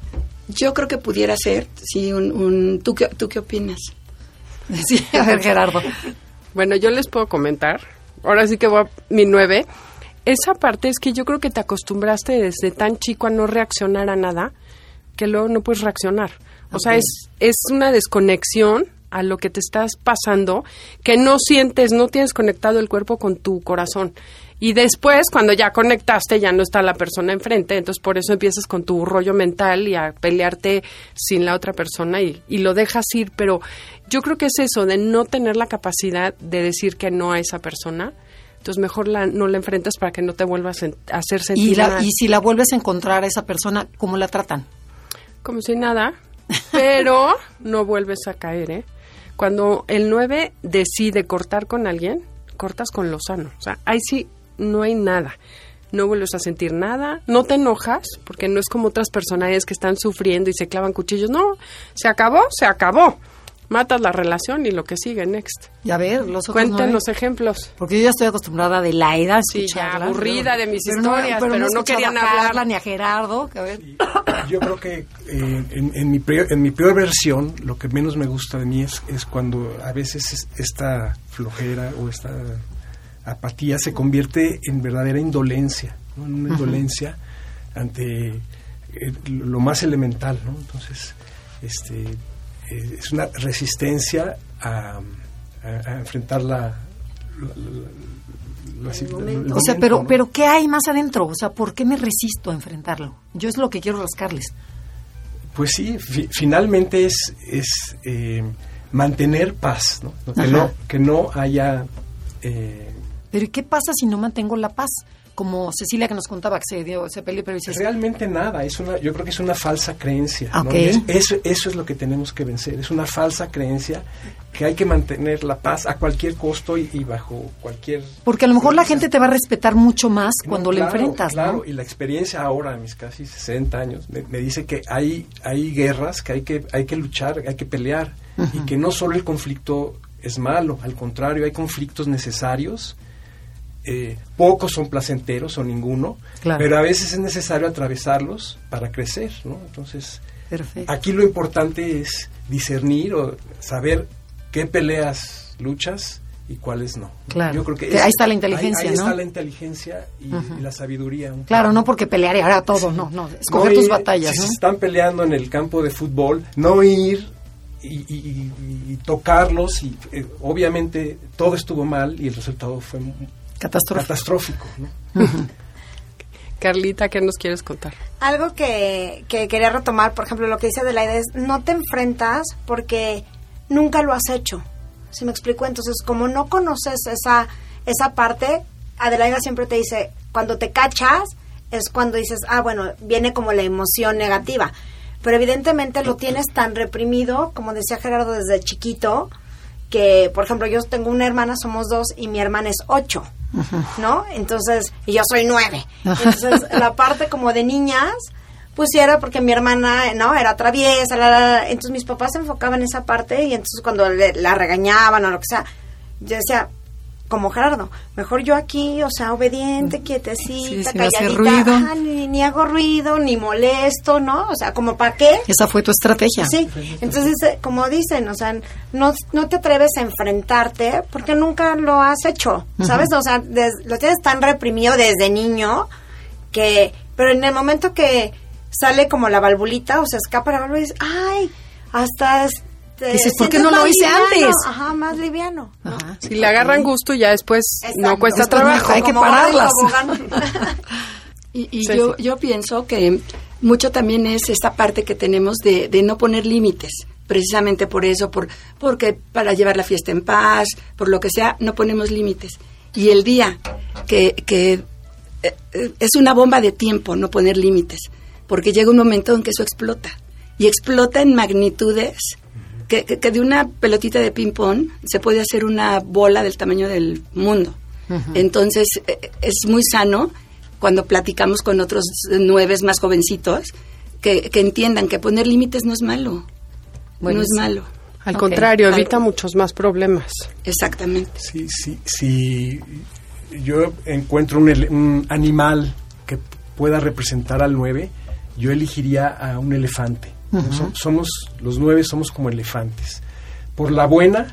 S4: Yo creo que pudiera ser, sí, un... un ¿tú, qué, ¿Tú qué opinas?
S2: Sí, a ver, Gerardo.
S3: Bueno, yo les puedo comentar. Ahora sí que voy a mi nueve. Esa parte es que yo creo que te acostumbraste desde tan chico a no reaccionar a nada que luego no puedes reaccionar. O okay. sea, es, es una desconexión a lo que te estás pasando que no sientes, no tienes conectado el cuerpo con tu corazón. Y después, cuando ya conectaste, ya no está la persona enfrente, entonces por eso empiezas con tu rollo mental y a pelearte sin la otra persona y, y lo dejas ir. Pero yo creo que es eso, de no tener la capacidad de decir que no a esa persona. Entonces mejor la, no la enfrentas para que no te vuelvas a hacer sentir
S2: y la,
S3: mal.
S2: Y si la vuelves a encontrar a esa persona, ¿cómo la tratan?
S3: Como si nada, pero no vuelves a caer, ¿eh? Cuando el nueve decide cortar con alguien, cortas con lo sano. O sea, ahí sí no hay nada. No vuelves a sentir nada, no te enojas, porque no es como otras personalidades que están sufriendo y se clavan cuchillos. No, se acabó, se acabó. Matas la relación y lo que sigue, next.
S2: Y a ver, los otros
S3: Cuéntenos
S2: nueve.
S3: Ejemplos.
S2: Porque yo ya estoy acostumbrada a Adelaida a
S3: Sí, ya
S2: escucharla.
S3: aburrida de mis
S2: pero
S3: historias,
S2: no,
S3: pero,
S2: no,
S3: no querían
S2: a Carla
S3: hablar.
S2: ni a Gerardo. Que a ver.
S7: Sí, yo creo que eh, en, en, mi peor, en mi peor versión, lo que menos me gusta de mí es, es cuando a veces es, esta flojera o esta apatía se convierte en verdadera indolencia, ¿no? En una uh-huh. indolencia ante eh, lo más elemental, ¿no? Entonces, este... es una resistencia a, a, a enfrentar la, la, la, la, el momento, el
S2: o sea,
S7: momento,
S2: pero
S7: ¿no?
S2: pero ¿qué hay más adentro? O sea, ¿por qué me resisto a enfrentarlo? Yo es lo que quiero rascarles. Pues
S7: sí, fi, finalmente es es eh, mantener paz, ¿no? Que no que no haya.
S2: Eh, pero ¿y qué pasa si no mantengo la paz? Como Cecilia que nos contaba que se dio ese peli, pero dices,
S7: realmente nada, es una, yo creo que es una falsa creencia,
S2: okay.
S7: ¿no? es, eso, eso es lo que tenemos que vencer, es una falsa creencia que hay que mantener la paz a cualquier costo y, y bajo cualquier...
S2: Porque a lo mejor la gente te va a respetar mucho más
S7: no,
S2: cuando
S7: claro,
S2: le enfrentas,
S7: claro,
S2: ¿no?
S7: Y la experiencia ahora, a mis casi sesenta años, me, me dice que hay, hay guerras que hay que, hay que luchar, hay que pelear, uh-huh. y que no solo el conflicto es malo, al contrario, hay conflictos necesarios. Eh, pocos son placenteros o ninguno, claro. pero a veces es necesario atravesarlos para crecer, ¿no? Entonces, perfecto. Aquí lo importante es discernir o saber qué peleas luchas y cuáles no.
S2: Claro.
S7: Yo creo que
S2: es, ahí está la inteligencia,
S7: ahí, ahí
S2: ¿no?
S7: está la inteligencia y, uh-huh. y la sabiduría.
S2: Claro, poco. No porque pelear y ahora todo, sí. no, no, escoger no tus ir, batallas,
S7: si
S2: ¿no?
S7: Se están peleando en el campo de fútbol, no ir y, y, y, y tocarlos y eh, obviamente todo estuvo mal y el resultado fue
S2: Catastrófico.
S7: Catastrófico, ¿no?
S2: Uh-huh.
S3: Carlita, ¿qué nos quieres contar?
S5: Algo que, que quería retomar, por ejemplo, lo que dice Adelaida es, no te enfrentas porque nunca lo has hecho. ¿Sí me explico? Entonces, como no conoces esa, esa parte, Adelaida siempre te dice, cuando te cachas, es cuando dices, ah, bueno, viene como la emoción negativa. Pero evidentemente lo tienes tan reprimido, como decía Gerardo, desde chiquito, que, por ejemplo, yo tengo una hermana, somos dos, y mi hermana es ocho, uh-huh. ¿no? Entonces, y yo soy nueve. Uh-huh. Entonces, la parte como de niñas, pues sí era porque mi hermana, ¿no? Era traviesa, la, la, la. Entonces mis papás se enfocaban en esa parte, y entonces cuando le, la regañaban o lo que sea, yo decía, como Gerardo, mejor yo aquí, o sea, obediente, quietecita, sí, calladita,
S2: ruido.
S5: Ajá, ni, ni hago ruido, ni molesto, ¿no? O sea, como para qué.
S2: Esa fue tu estrategia.
S5: Sí, entonces, como dicen, o sea, no, no te atreves a enfrentarte porque nunca lo has hecho, ¿sabes? Uh-huh. O sea, des, lo tienes tan reprimido desde niño que, pero en el momento que sale como la valvulita, o sea, escapa la válvula y dices, ay, hasta...
S2: Dices, ¿por qué no lo hice
S5: liviano?
S2: antes?
S5: Ajá, más liviano. ¿no?
S3: Ajá. Si le agarran gusto, ya después Exacto. no cuesta
S2: después
S3: trabajo.
S2: No, hay que pararlas.
S6: y y sí, yo, sí. yo pienso que mucho también es esta parte que tenemos de, de no poner límites. Precisamente por eso, por porque para llevar la fiesta en paz, por lo que sea, no ponemos límites. Y el día que, que eh, es una bomba de tiempo no poner límites, porque llega un momento en que eso explota. Y explota en magnitudes... Que, que, que de una pelotita de ping-pong se puede hacer una bola del tamaño del mundo. Uh-huh. Entonces, eh, es muy sano cuando platicamos con otros nueves más jovencitos que, que entiendan que poner límites no es malo. Bueno, no es malo.
S3: Al okay. contrario, evita Al... muchos más problemas.
S6: Exactamente.
S7: Sí, sí, sí. Yo encuentro un, ele- un animal que pueda representar al nueve, yo elegiría a un elefante. Uh-huh. Somos los nueve, somos como elefantes. Por la buena,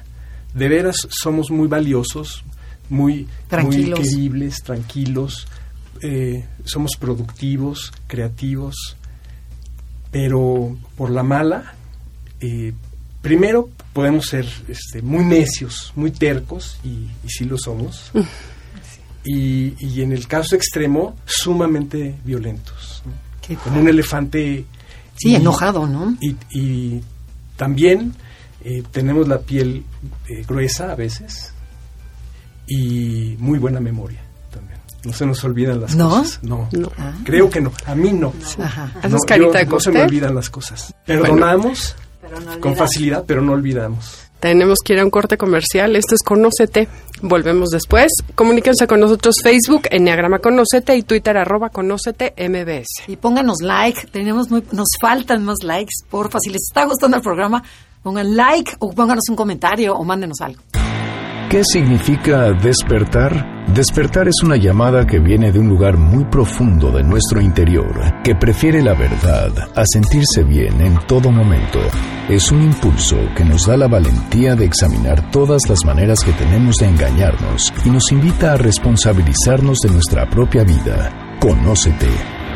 S7: de veras somos muy valiosos, muy, muy queribles, tranquilos, eh, somos productivos, creativos, pero por la mala, eh, primero podemos ser este, muy necios, muy tercos, y, y sí lo somos, y, y en el caso extremo, sumamente violentos, ¿no? Como un elefante.
S2: Sí, y, enojado, ¿no?
S7: Y, y también eh, tenemos la piel eh, gruesa a veces y muy buena memoria también. No se nos olvidan las
S2: ¿No?
S7: cosas. No,
S2: no. Ah.
S7: Creo que no. A mí no.
S2: no. Ajá.
S7: No,
S3: ¿Haces carita de
S7: no se me olvidan las cosas. Perdonamos
S5: Pero no
S7: con facilidad, pero no olvidamos.
S3: Tenemos que ir a un corte comercial. Esto es Conócete. Volvemos después. Comuníquense con nosotros Facebook, Enneagrama Conócete, y Twitter, arroba Conócete M B S.
S2: Y pónganos like. Tenemos muy, nos faltan más likes. Porfa, si les está gustando el programa, pongan like o pónganos un comentario o mándenos algo.
S1: ¿Qué significa despertar? Despertar es una llamada que viene de un lugar muy profundo de nuestro interior, que prefiere la verdad a sentirse bien en todo momento. Es un impulso que nos da la valentía de examinar todas las maneras que tenemos de engañarnos y nos invita a responsabilizarnos de nuestra propia vida. Conócete.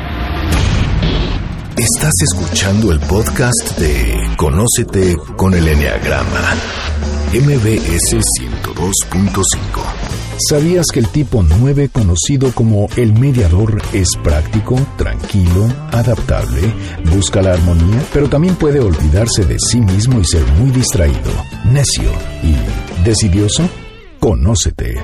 S1: Estás escuchando el podcast de Conócete con el Enneagrama. M B S ciento dos punto cinco. ¿Sabías que el tipo nueve, conocido como el mediador, es práctico, tranquilo, adaptable, busca la armonía, pero también puede olvidarse de sí mismo y ser muy distraído, necio y decidioso? Conócete.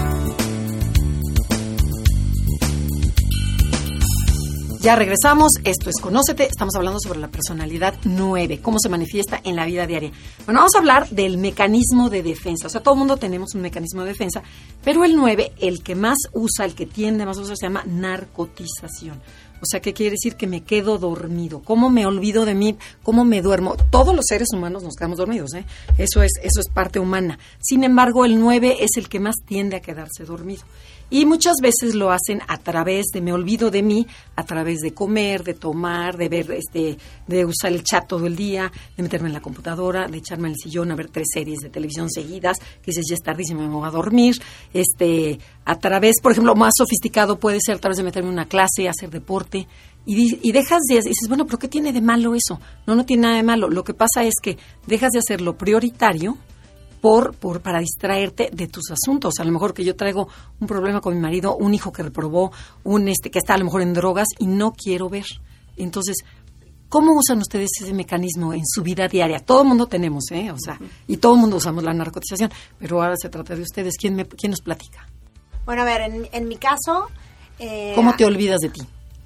S2: Ya regresamos, esto es Conócete, estamos hablando sobre la personalidad nueve, cómo se manifiesta en la vida diaria. Bueno, vamos a hablar del mecanismo de defensa, o sea, todo el mundo tenemos un mecanismo de defensa, pero el nueve, el que más usa, el que tiende más a usar, se llama narcotización. O sea, ¿qué quiere decir? Que me quedo dormido. ¿Cómo me olvido de mí? ¿Cómo me duermo? Todos los seres humanos nos quedamos dormidos, ¿eh? Eso es, eso es parte humana. Sin embargo, el nueve es el que más tiende a quedarse dormido. Y muchas veces lo hacen a través de, me olvido de mí, a través de comer, de tomar, de ver, este, de usar el chat todo el día, de meterme en la computadora, de echarme en el sillón a ver tres series de televisión seguidas, que dices, ya es tardísimo, me voy a dormir. Este, a través, por ejemplo, más sofisticado puede ser a través de meterme en una clase, hacer deporte, y, di, y dejas de, y dices, bueno, pero ¿qué tiene de malo eso? No, no tiene nada de malo. Lo que pasa es que dejas de hacer lo prioritario, Por, por, para distraerte de tus asuntos. A lo mejor que yo traigo un problema con mi marido, un hijo que reprobó, un este que está a lo mejor en drogas y no quiero ver. Entonces, ¿cómo usan ustedes ese mecanismo en su vida diaria? Todo el mundo tenemos, ¿eh? O sea, y todo el mundo usamos la narcotización, pero ahora se trata de ustedes. ¿Quién, me, quién nos platica?
S5: Bueno, a ver, en, en mi caso... Eh,
S2: ¿Cómo te olvidas de ti?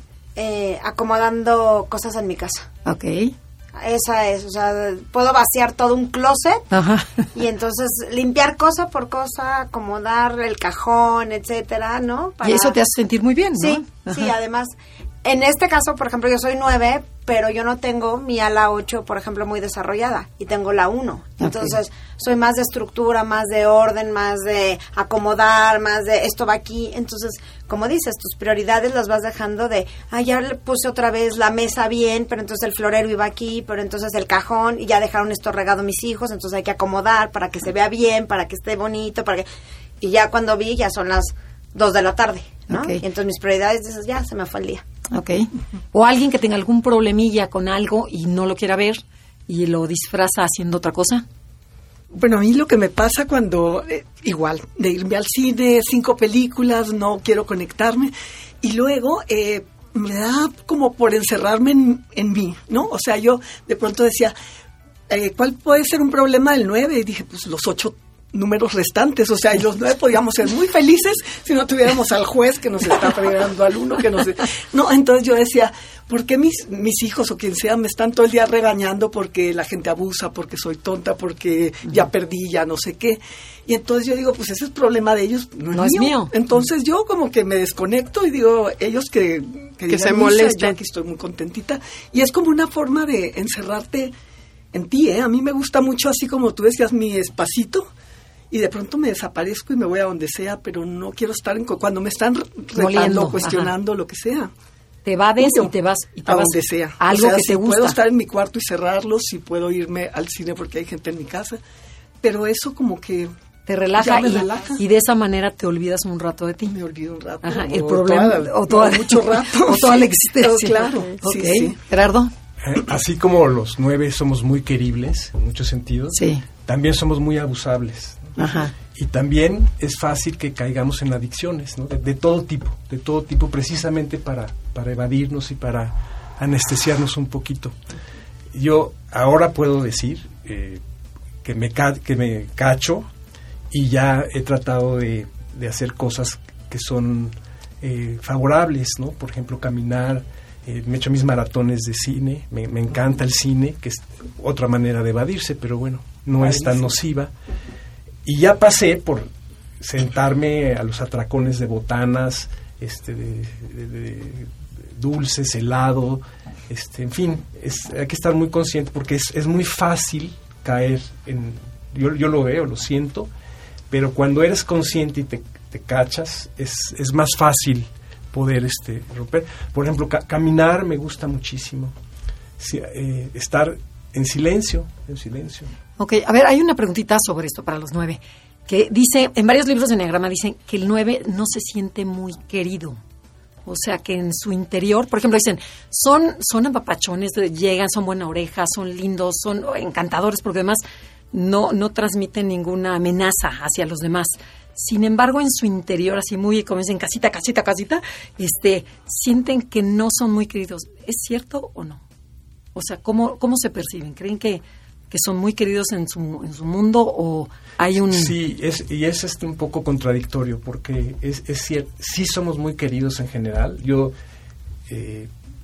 S5: Eh, acomodando cosas en mi casa.
S2: Ok.
S5: Esa es, o sea, puedo vaciar todo un closet.
S2: Ajá.
S5: Y entonces limpiar cosa por cosa, acomodar el cajón, etcétera, ¿no? Para...
S2: Y eso te hace sentir muy bien, ¿no?
S5: Sí, Ajá. sí, además, en este caso, por ejemplo, yo soy nueve, pero yo no tengo mi ala ocho, por ejemplo, muy desarrollada, y tengo la uno. Entonces, okay. soy más de estructura, más de orden, más de acomodar, más de esto va aquí. Entonces, como dices, tus prioridades las vas dejando de, ah, ya le puse otra vez la mesa bien, pero entonces el florero iba aquí, pero entonces el cajón, y ya dejaron esto regado mis hijos, entonces hay que acomodar para que se vea bien, para que esté bonito, para que... Y ya cuando vi, ya son las dos de la tarde, ¿no? Okay. Y entonces mis prioridades dices, ya, se me fue el día.
S2: Ok. O alguien que tenga algún problemilla con algo y no lo quiera ver y lo disfraza haciendo otra cosa.
S6: Bueno, a mí lo que me pasa cuando, eh, igual, de irme al cine, cinco películas, no quiero conectarme, y luego eh, me da como por encerrarme en, en mí, ¿no? O sea, yo de pronto decía, eh, ¿cuál puede ser un problema del nueve? Y dije, pues los ocho números restantes, o sea, y los nueve podíamos ser muy felices si no tuviéramos al juez que nos está fregando al uno, que nos... No, entonces yo decía, ¿por qué mis, mis hijos o quien sea me están todo el día regañando porque la gente abusa, porque soy tonta, porque ya perdí, ya no sé qué? Y entonces yo digo, pues ese es problema de ellos, no,
S2: no
S6: es,
S2: mío.
S6: es mío. Entonces yo como que me desconecto y digo, ellos que... Que,
S3: que
S6: digan,
S3: se molesten.
S6: Yo aquí estoy muy contentita. Y es como una forma de encerrarte en ti, ¿eh? A mí me gusta mucho, así como tú decías, mi espacito. Y de pronto me desaparezco y me voy a donde sea, pero no quiero estar en... Cuando me están retando, Moliendo, cuestionando, ajá. lo que sea.
S2: Te evades y te vas... Y te
S6: a
S2: vas
S6: donde sea.
S2: A algo
S6: o sea,
S2: que
S6: si
S2: te gusta.
S6: Puedo estar en mi cuarto y cerrarlo, si puedo irme al cine porque hay gente en mi casa, pero eso como que
S2: te relaja,
S6: ya me
S2: y,
S6: relaja.
S2: y de esa manera te olvidas un rato de ti.
S6: Me olvido un rato.
S2: Ajá,
S6: o
S2: el problema,
S6: toda,
S2: o toda,
S6: no, mucho rato.
S2: o toda
S6: sí,
S2: la existencia.
S6: Claro,
S2: Ok,
S6: sí, sí.
S2: Gerardo.
S7: Eh, así como los nueve somos muy queribles en muchos sentidos,
S2: Sí.
S7: también somos muy abusables, ¿no?
S2: Ajá.
S7: Y también es fácil que caigamos en adicciones, ¿no? de, de todo tipo, de todo tipo, precisamente para, para evadirnos y para anestesiarnos un poquito. Yo ahora puedo decir eh, que, me ca- que me cacho y ya he tratado de, de hacer cosas que son eh, favorables, ¿no? Por ejemplo, caminar, eh, me he hecho mis maratones de cine, me, me encanta el cine, que es otra manera de evadirse, pero bueno, no es tan nociva. Y ya pasé por sentarme a los atracones de botanas, este, de, de, de dulces, helado, este, en fin, es, hay que estar muy consciente porque es, es muy fácil caer en, yo, yo lo veo, lo siento, pero cuando eres consciente y te, te cachas, es, es más fácil poder este, romper. Por ejemplo, ca- caminar me gusta muchísimo, sí, eh, estar en silencio, en silencio.
S2: Ok, a ver, hay una preguntita sobre esto para los nueve, que dice, en varios libros de Enneagrama dicen que el nueve no se siente muy querido. O sea, que en su interior, por ejemplo, dicen, son, son apapachones, llegan, son buena oreja, son lindos, son encantadores, porque además no, no transmiten ninguna amenaza hacia los demás. Sin embargo, en su interior, así muy, como dicen, casita, casita, casita, este, sienten que no son muy queridos. ¿Es cierto o no? O sea, ¿cómo, cómo se perciben? ¿Creen que, que son muy queridos en su, en su mundo o hay un...?
S7: Sí, es, y es este un poco contradictorio porque es, es cierto, sí somos muy queridos en general. Yo eh,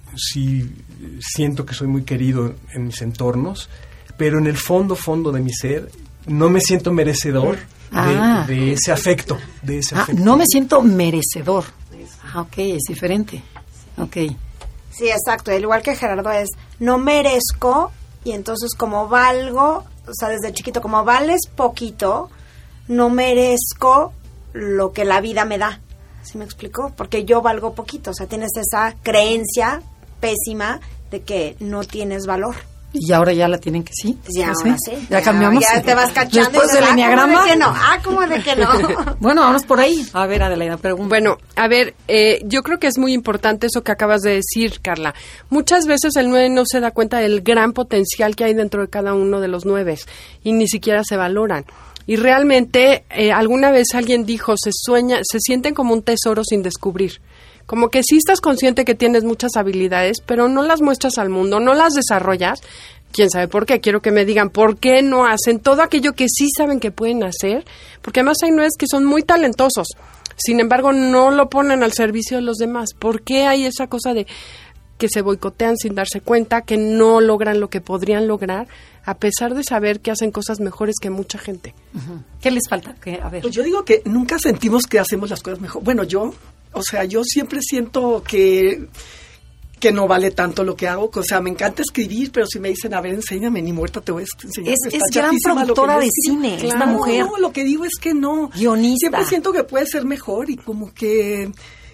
S7: sí siento que soy muy querido en mis entornos, pero en el fondo, fondo de mi ser, no me siento merecedor
S2: Ah.
S7: de, de ese afecto, de ese
S2: Ah,
S7: afecto.
S2: no me siento merecedor. Ah, ok, es diferente. Ok.
S5: Sí, exacto. El igual que Gerardo es, no merezco, y entonces como valgo, o sea, desde chiquito, como vales poquito, no merezco lo que la vida me da. ¿Sí me explico? Porque yo valgo poquito. O sea, tienes esa creencia pésima de que no tienes valor.
S2: Y ahora ya la tienen que sí.
S5: Ya,
S2: ¿Ah,
S5: ahora sí.
S2: Ya cambiamos.
S5: Ya te vas cachando.
S2: Después
S5: y dices,
S2: del
S5: ah,
S2: enneagrama.
S5: ¿cómo de que no? Ah, ¿cómo de que no?
S2: Bueno, vamos por ahí. A ver, Adelaida, pregunta.
S3: Bueno, a ver, eh, yo creo que es muy importante eso que acabas de decir, Carla. Muchas veces el nueve no se da cuenta del gran potencial que hay dentro de cada uno de los nueves y ni siquiera se valoran. Y realmente, eh, alguna vez alguien dijo, se sueña, se sienten como un tesoro sin descubrir. Como que sí estás consciente que tienes muchas habilidades, pero no las muestras al mundo, no las desarrollas. ¿Quién sabe por qué? Quiero que me digan por qué no hacen todo aquello que sí saben que pueden hacer, porque además hay nueves que son muy talentosos, sin embargo no lo ponen al servicio de los demás. ¿Por qué hay esa cosa de que se boicotean sin darse cuenta, que no logran lo que podrían lograr, a pesar de saber que hacen cosas mejores que mucha gente?
S2: Uh-huh. ¿Qué les falta? ¿Qué? A ver.
S6: Pues yo digo que nunca sentimos que hacemos las cosas mejor. Bueno, yo, o sea, yo siempre siento que... que no vale tanto lo que hago, o sea, me encanta escribir, pero si me dicen, a ver, enséñame, ni muerta te voy a enseñar.
S2: Es,
S6: Está
S2: es gran
S6: chafísima lo que
S2: productora
S6: yo
S2: de
S6: escribo.
S2: cine,
S6: Claro,
S2: esta mujer.
S6: No, lo que digo es que no.
S2: Guionista.
S6: Siempre siento que puede ser mejor y como que...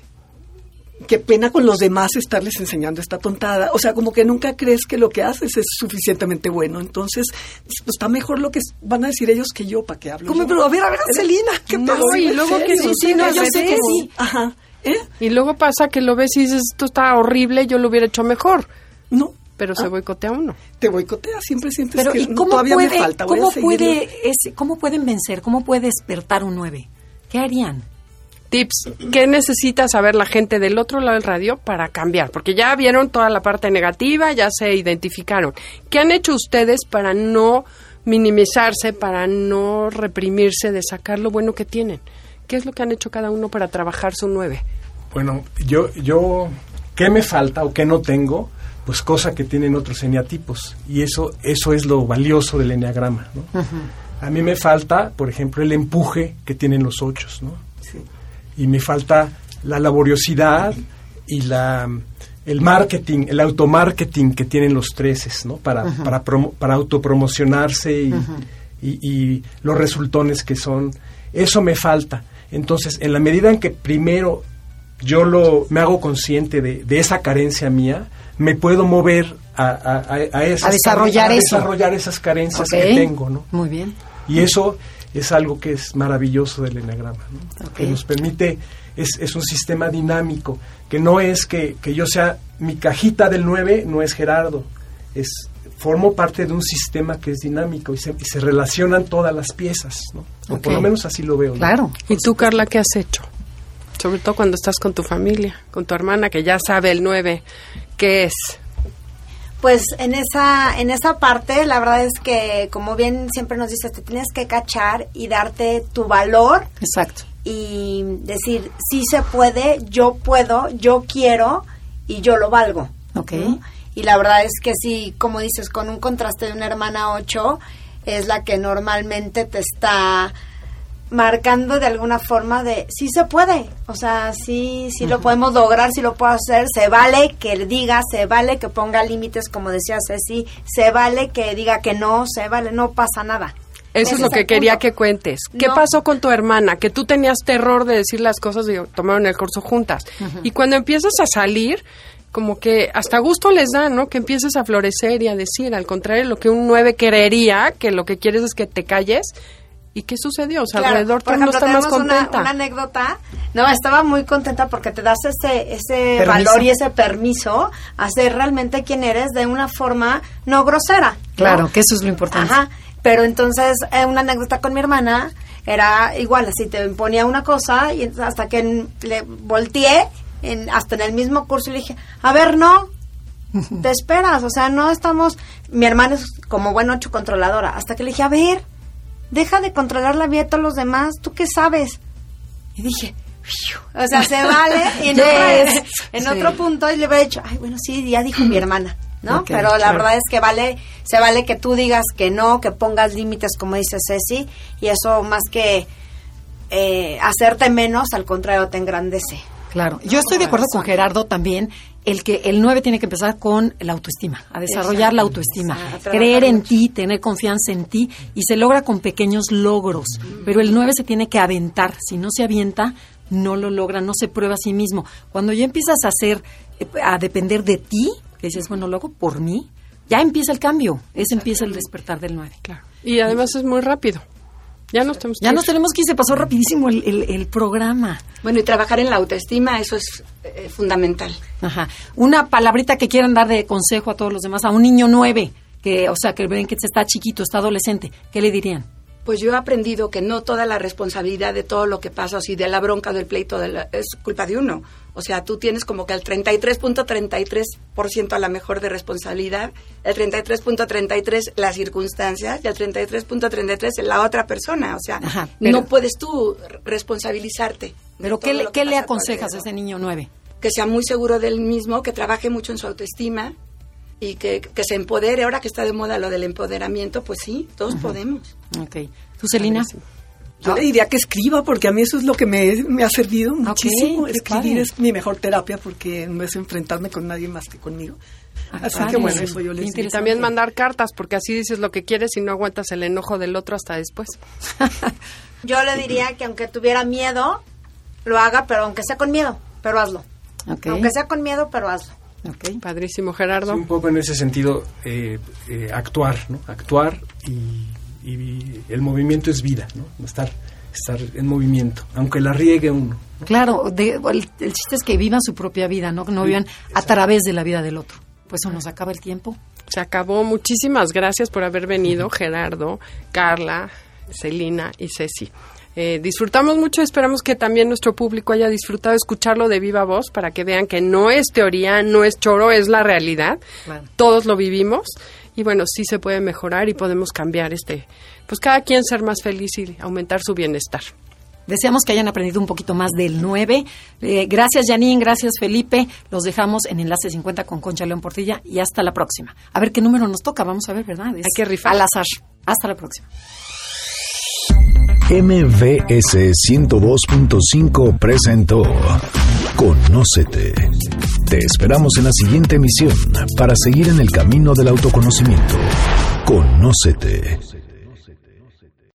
S6: qué pena con los demás estarles enseñando esta tontada. O sea, como que nunca crees que lo que haces es suficientemente bueno. Entonces, pues está mejor lo que van a decir ellos que yo, ¿para qué hablo
S2: ¿Cómo?
S6: yo?
S2: Pero a ver, a ver, Celina, ¿qué
S3: No,
S2: pasa?
S3: y luego que sí, sí, no, yo sé que sí.
S6: Ajá. ¿Eh?
S3: Y luego pasa que lo ves y dices, esto está horrible, yo lo hubiera hecho mejor.
S6: No.
S3: Pero se boicotea uno.
S6: Te boicotea, siempre sientes
S2: Pero,
S6: que
S2: ¿y
S6: no,
S2: cómo
S6: todavía
S2: puede,
S6: me falta. Voy
S2: cómo
S6: a seguirlo.
S2: puede, ese, cómo pueden vencer? ¿Cómo puede despertar un nueve? ¿Qué harían?
S3: Tips, ¿qué necesita saber la gente del otro lado del radio para cambiar? Porque ya vieron toda la parte negativa, ya se identificaron. ¿Qué han hecho ustedes para no minimizarse, para no reprimirse de sacar lo bueno que tienen? ¿Qué es lo que han hecho cada uno para trabajar su nueve?
S7: Bueno, yo, yo, ¿qué me falta o qué no tengo? Pues cosa que tienen otros eneatipos. Y eso, eso es lo valioso del eneagrama, ¿no? Uh-huh. A mí me falta, por ejemplo, el empuje que tienen los ochos, ¿no?
S6: Sí.
S7: Y me falta la laboriosidad y la el marketing, el automarketing que tienen los treces, ¿no? Para, uh-huh. para, promo, para autopromocionarse y, uh-huh. y, y los resultones que son. Eso me falta. Entonces, en la medida en que primero yo lo me hago consciente de, de esa carencia mía, me puedo mover a, a, a, esas,
S2: a desarrollar
S7: a
S2: eso.
S7: desarrollar esas carencias
S2: okay.
S7: que tengo, ¿no?
S2: Muy bien.
S7: Y eso es algo que es maravilloso del enagrama, ¿no? Okay. Que nos permite, es, es un sistema dinámico, que no es que, que yo sea, mi cajita del nueve no es Gerardo, es formo parte de un sistema que es dinámico y se, y se relacionan todas las piezas, ¿no? O
S2: Okay.
S7: por lo menos así lo veo, ¿no?
S2: Claro.
S3: ¿Y tú, Carla, qué has hecho? Sobre todo cuando estás con tu familia, con tu hermana, que ya sabe el nueve, ¿qué es?
S5: Pues en esa en esa parte, la verdad es que, como bien siempre nos dices, te tienes que cachar y darte tu valor.
S2: Exacto.
S5: Y decir, sí se puede, yo puedo, yo quiero y yo lo valgo.
S2: Ok.
S5: ¿No? Y la verdad es que sí, como dices, con un contraste de una hermana ocho, es la que normalmente te está marcando de alguna forma de sí se puede, o sea, sí sí uh-huh. lo podemos lograr, sí lo puedo hacer, se vale que diga, se vale que ponga límites, como decía Ceci, se vale que diga que no, se vale, no pasa nada.
S3: Eso es lo que quería que cuentes. ¿Qué
S5: no.
S3: pasó con tu hermana? Que tú tenías terror de decir las cosas y tomaron el curso juntas. Uh-huh. Y cuando empiezas a salir, como que hasta gusto les da, ¿no? Que empieces a florecer y a decir, al contrario, lo que un nueve querería, que lo que quieres es que te calles. ¿Y qué sucedió? O sea,
S5: claro,
S3: alrededor
S5: por
S3: tú no
S5: ejemplo,
S3: estás más
S5: tenemos
S3: contenta.
S5: Una, una anécdota. No, estaba muy contenta porque te das ese ese
S2: Permiso.
S5: valor y ese permiso a ser realmente quien eres de una forma no grosera.
S2: Claro,
S5: ¿no?
S2: que eso es lo importante.
S5: Ajá. Pero entonces, eh, una anécdota con mi hermana era igual, así te ponía una cosa y hasta que en, le volteé, en, hasta en el mismo curso, y le dije, a ver, no, te esperas, o sea, no estamos... Mi hermana es como buen ocho controladora, hasta que le dije, a ver, deja de controlar la vida de todos los demás, ¿tú qué sabes? Y dije, o sea, se vale. Y en, yes. otro, en sí. otro punto y le hubiera dicho, ay, bueno, sí, ya dijo mi hermana, ¿no? Okay, pero la claro. verdad es que vale, se vale que tú digas que no, que pongas límites, como dice Ceci, y eso más que eh, hacerte menos, al contrario, te engrandece.
S2: Claro, yo estoy de acuerdo con Gerardo también, el que el nueve tiene que empezar con la autoestima, a desarrollar Exacto. la autoestima, Exacto. creer en ti, tener confianza en ti, y se logra con pequeños logros, mm. pero el nueve se tiene que aventar, si no se avienta, no lo logra, no se prueba a sí mismo. Cuando ya empiezas a hacer, a depender de ti, que dices, bueno, luego por mí, ya empieza el cambio, ese empieza el despertar del nueve.
S3: Claro. Y además es muy rápido. Ya nos tenemos que
S2: Ya nos tenemos que ir, se pasó rapidísimo el, el, el programa.
S4: Bueno, y trabajar en la autoestima, eso es eh, fundamental.
S2: Ajá. Una palabrita que quieran dar de consejo a todos los demás, a un niño nueve, que, o sea, que ven que está chiquito, está adolescente, ¿qué le dirían?
S4: Pues yo he aprendido que no toda la responsabilidad de todo lo que pasa, o si de la bronca, del pleito, de la, es culpa de uno. O sea, tú tienes como que el treinta y tres punto treinta y tres por ciento a la mejor de responsabilidad, el treinta y tres punto treinta y tres por ciento las circunstancias y el treinta y tres punto treinta y tres por ciento la otra persona. O sea, Ajá, pero, no puedes tú responsabilizarte.
S2: ¿Pero qué le, qué le aconsejas a ese niño nueve?
S4: Que sea muy seguro de él mismo, que trabaje mucho en su autoestima y que, que se empodere. Ahora que está de moda lo del empoderamiento, pues sí, todos uh-huh. podemos.
S2: Ok. ¿Tú, Celina?
S6: Yo le diría que escriba, porque a mí eso es lo que me, me ha servido muchísimo. Okay, escribir padre. Es mi mejor terapia, porque no es enfrentarme con nadie más que conmigo. Ah, así padre. Que bueno, eso yo les digo.
S3: Y también mandar cartas, porque así dices lo que quieres y no aguantas el enojo del otro hasta después.
S5: Yo le diría que aunque tuviera miedo, lo haga, pero aunque sea con miedo, pero hazlo. Okay. Aunque sea con miedo, pero hazlo.
S3: Okay. Padrísimo, Gerardo.
S7: Sí, un poco en ese sentido, eh, eh, actuar, ¿no? Actuar y... y el movimiento es vida, ¿no? Estar, estar en movimiento, aunque la riegue uno, ¿no?
S2: Claro, de, el, el chiste es que vivan su propia vida, ¿no? Que no sí, vivan exacto. a través de la vida del otro. Pues eso nos acaba el tiempo.
S3: Se acabó. Muchísimas gracias por haber venido, Gerardo, Carla, Celina y Ceci. Eh, disfrutamos mucho, esperamos que también nuestro público haya disfrutado escucharlo de viva voz para que vean que no es teoría, no es choro, es la realidad. Claro. Todos lo vivimos. Y bueno, sí se puede mejorar y podemos cambiar este, pues cada quien ser más feliz y aumentar su bienestar.
S2: Deseamos que hayan aprendido un poquito más del nueve. Eh, gracias, Janine, gracias, Felipe. Los dejamos en Enlace cincuenta con Concha León Portilla y hasta la próxima. A ver qué número nos toca, vamos a ver, ¿verdad? Es
S3: Hay que rifar.
S2: Al azar. Hasta la próxima.
S1: M V S ciento dos punto cinco presentó Conócete. Te esperamos en la siguiente emisión para seguir en el camino del autoconocimiento. Conócete.